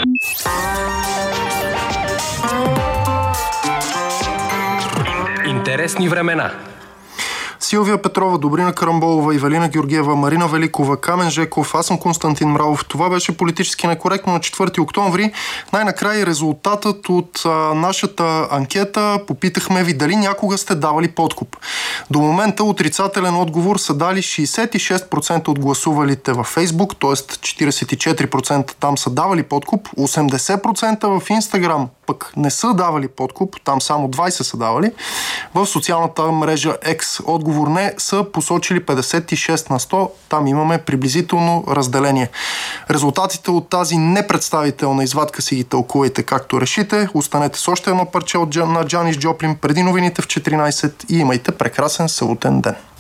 Интересни времена. Силвия Петрова, Добрина Карамболова, Ивелина Георгиева, Марина Великова, Камен Жеков, аз съм Константин Мравов. Това беше политически некоректно на четвърти октомври. Най-накрая резултатът от а, нашата анкета. Попитахме ви дали някога сте давали подкуп. До момента отрицателен отговор са дали шейсет и шест процента от гласувалите във Фейсбук, т.е. четиридесет и четири процента там са давали подкуп, осемдесет процента в Инстаграм пък не са давали подкуп, там само двайсет са давали. В социалната мрежа X отговор не са посочили петдесет и шест на сто, там имаме приблизително разделение. Резултатите от тази непредставителна извадка си ги тълкувайте както решите. Останете с още едно парче от на Джанис Джоплин преди новините в четиринайсет и имайте прекрасен съботен ден.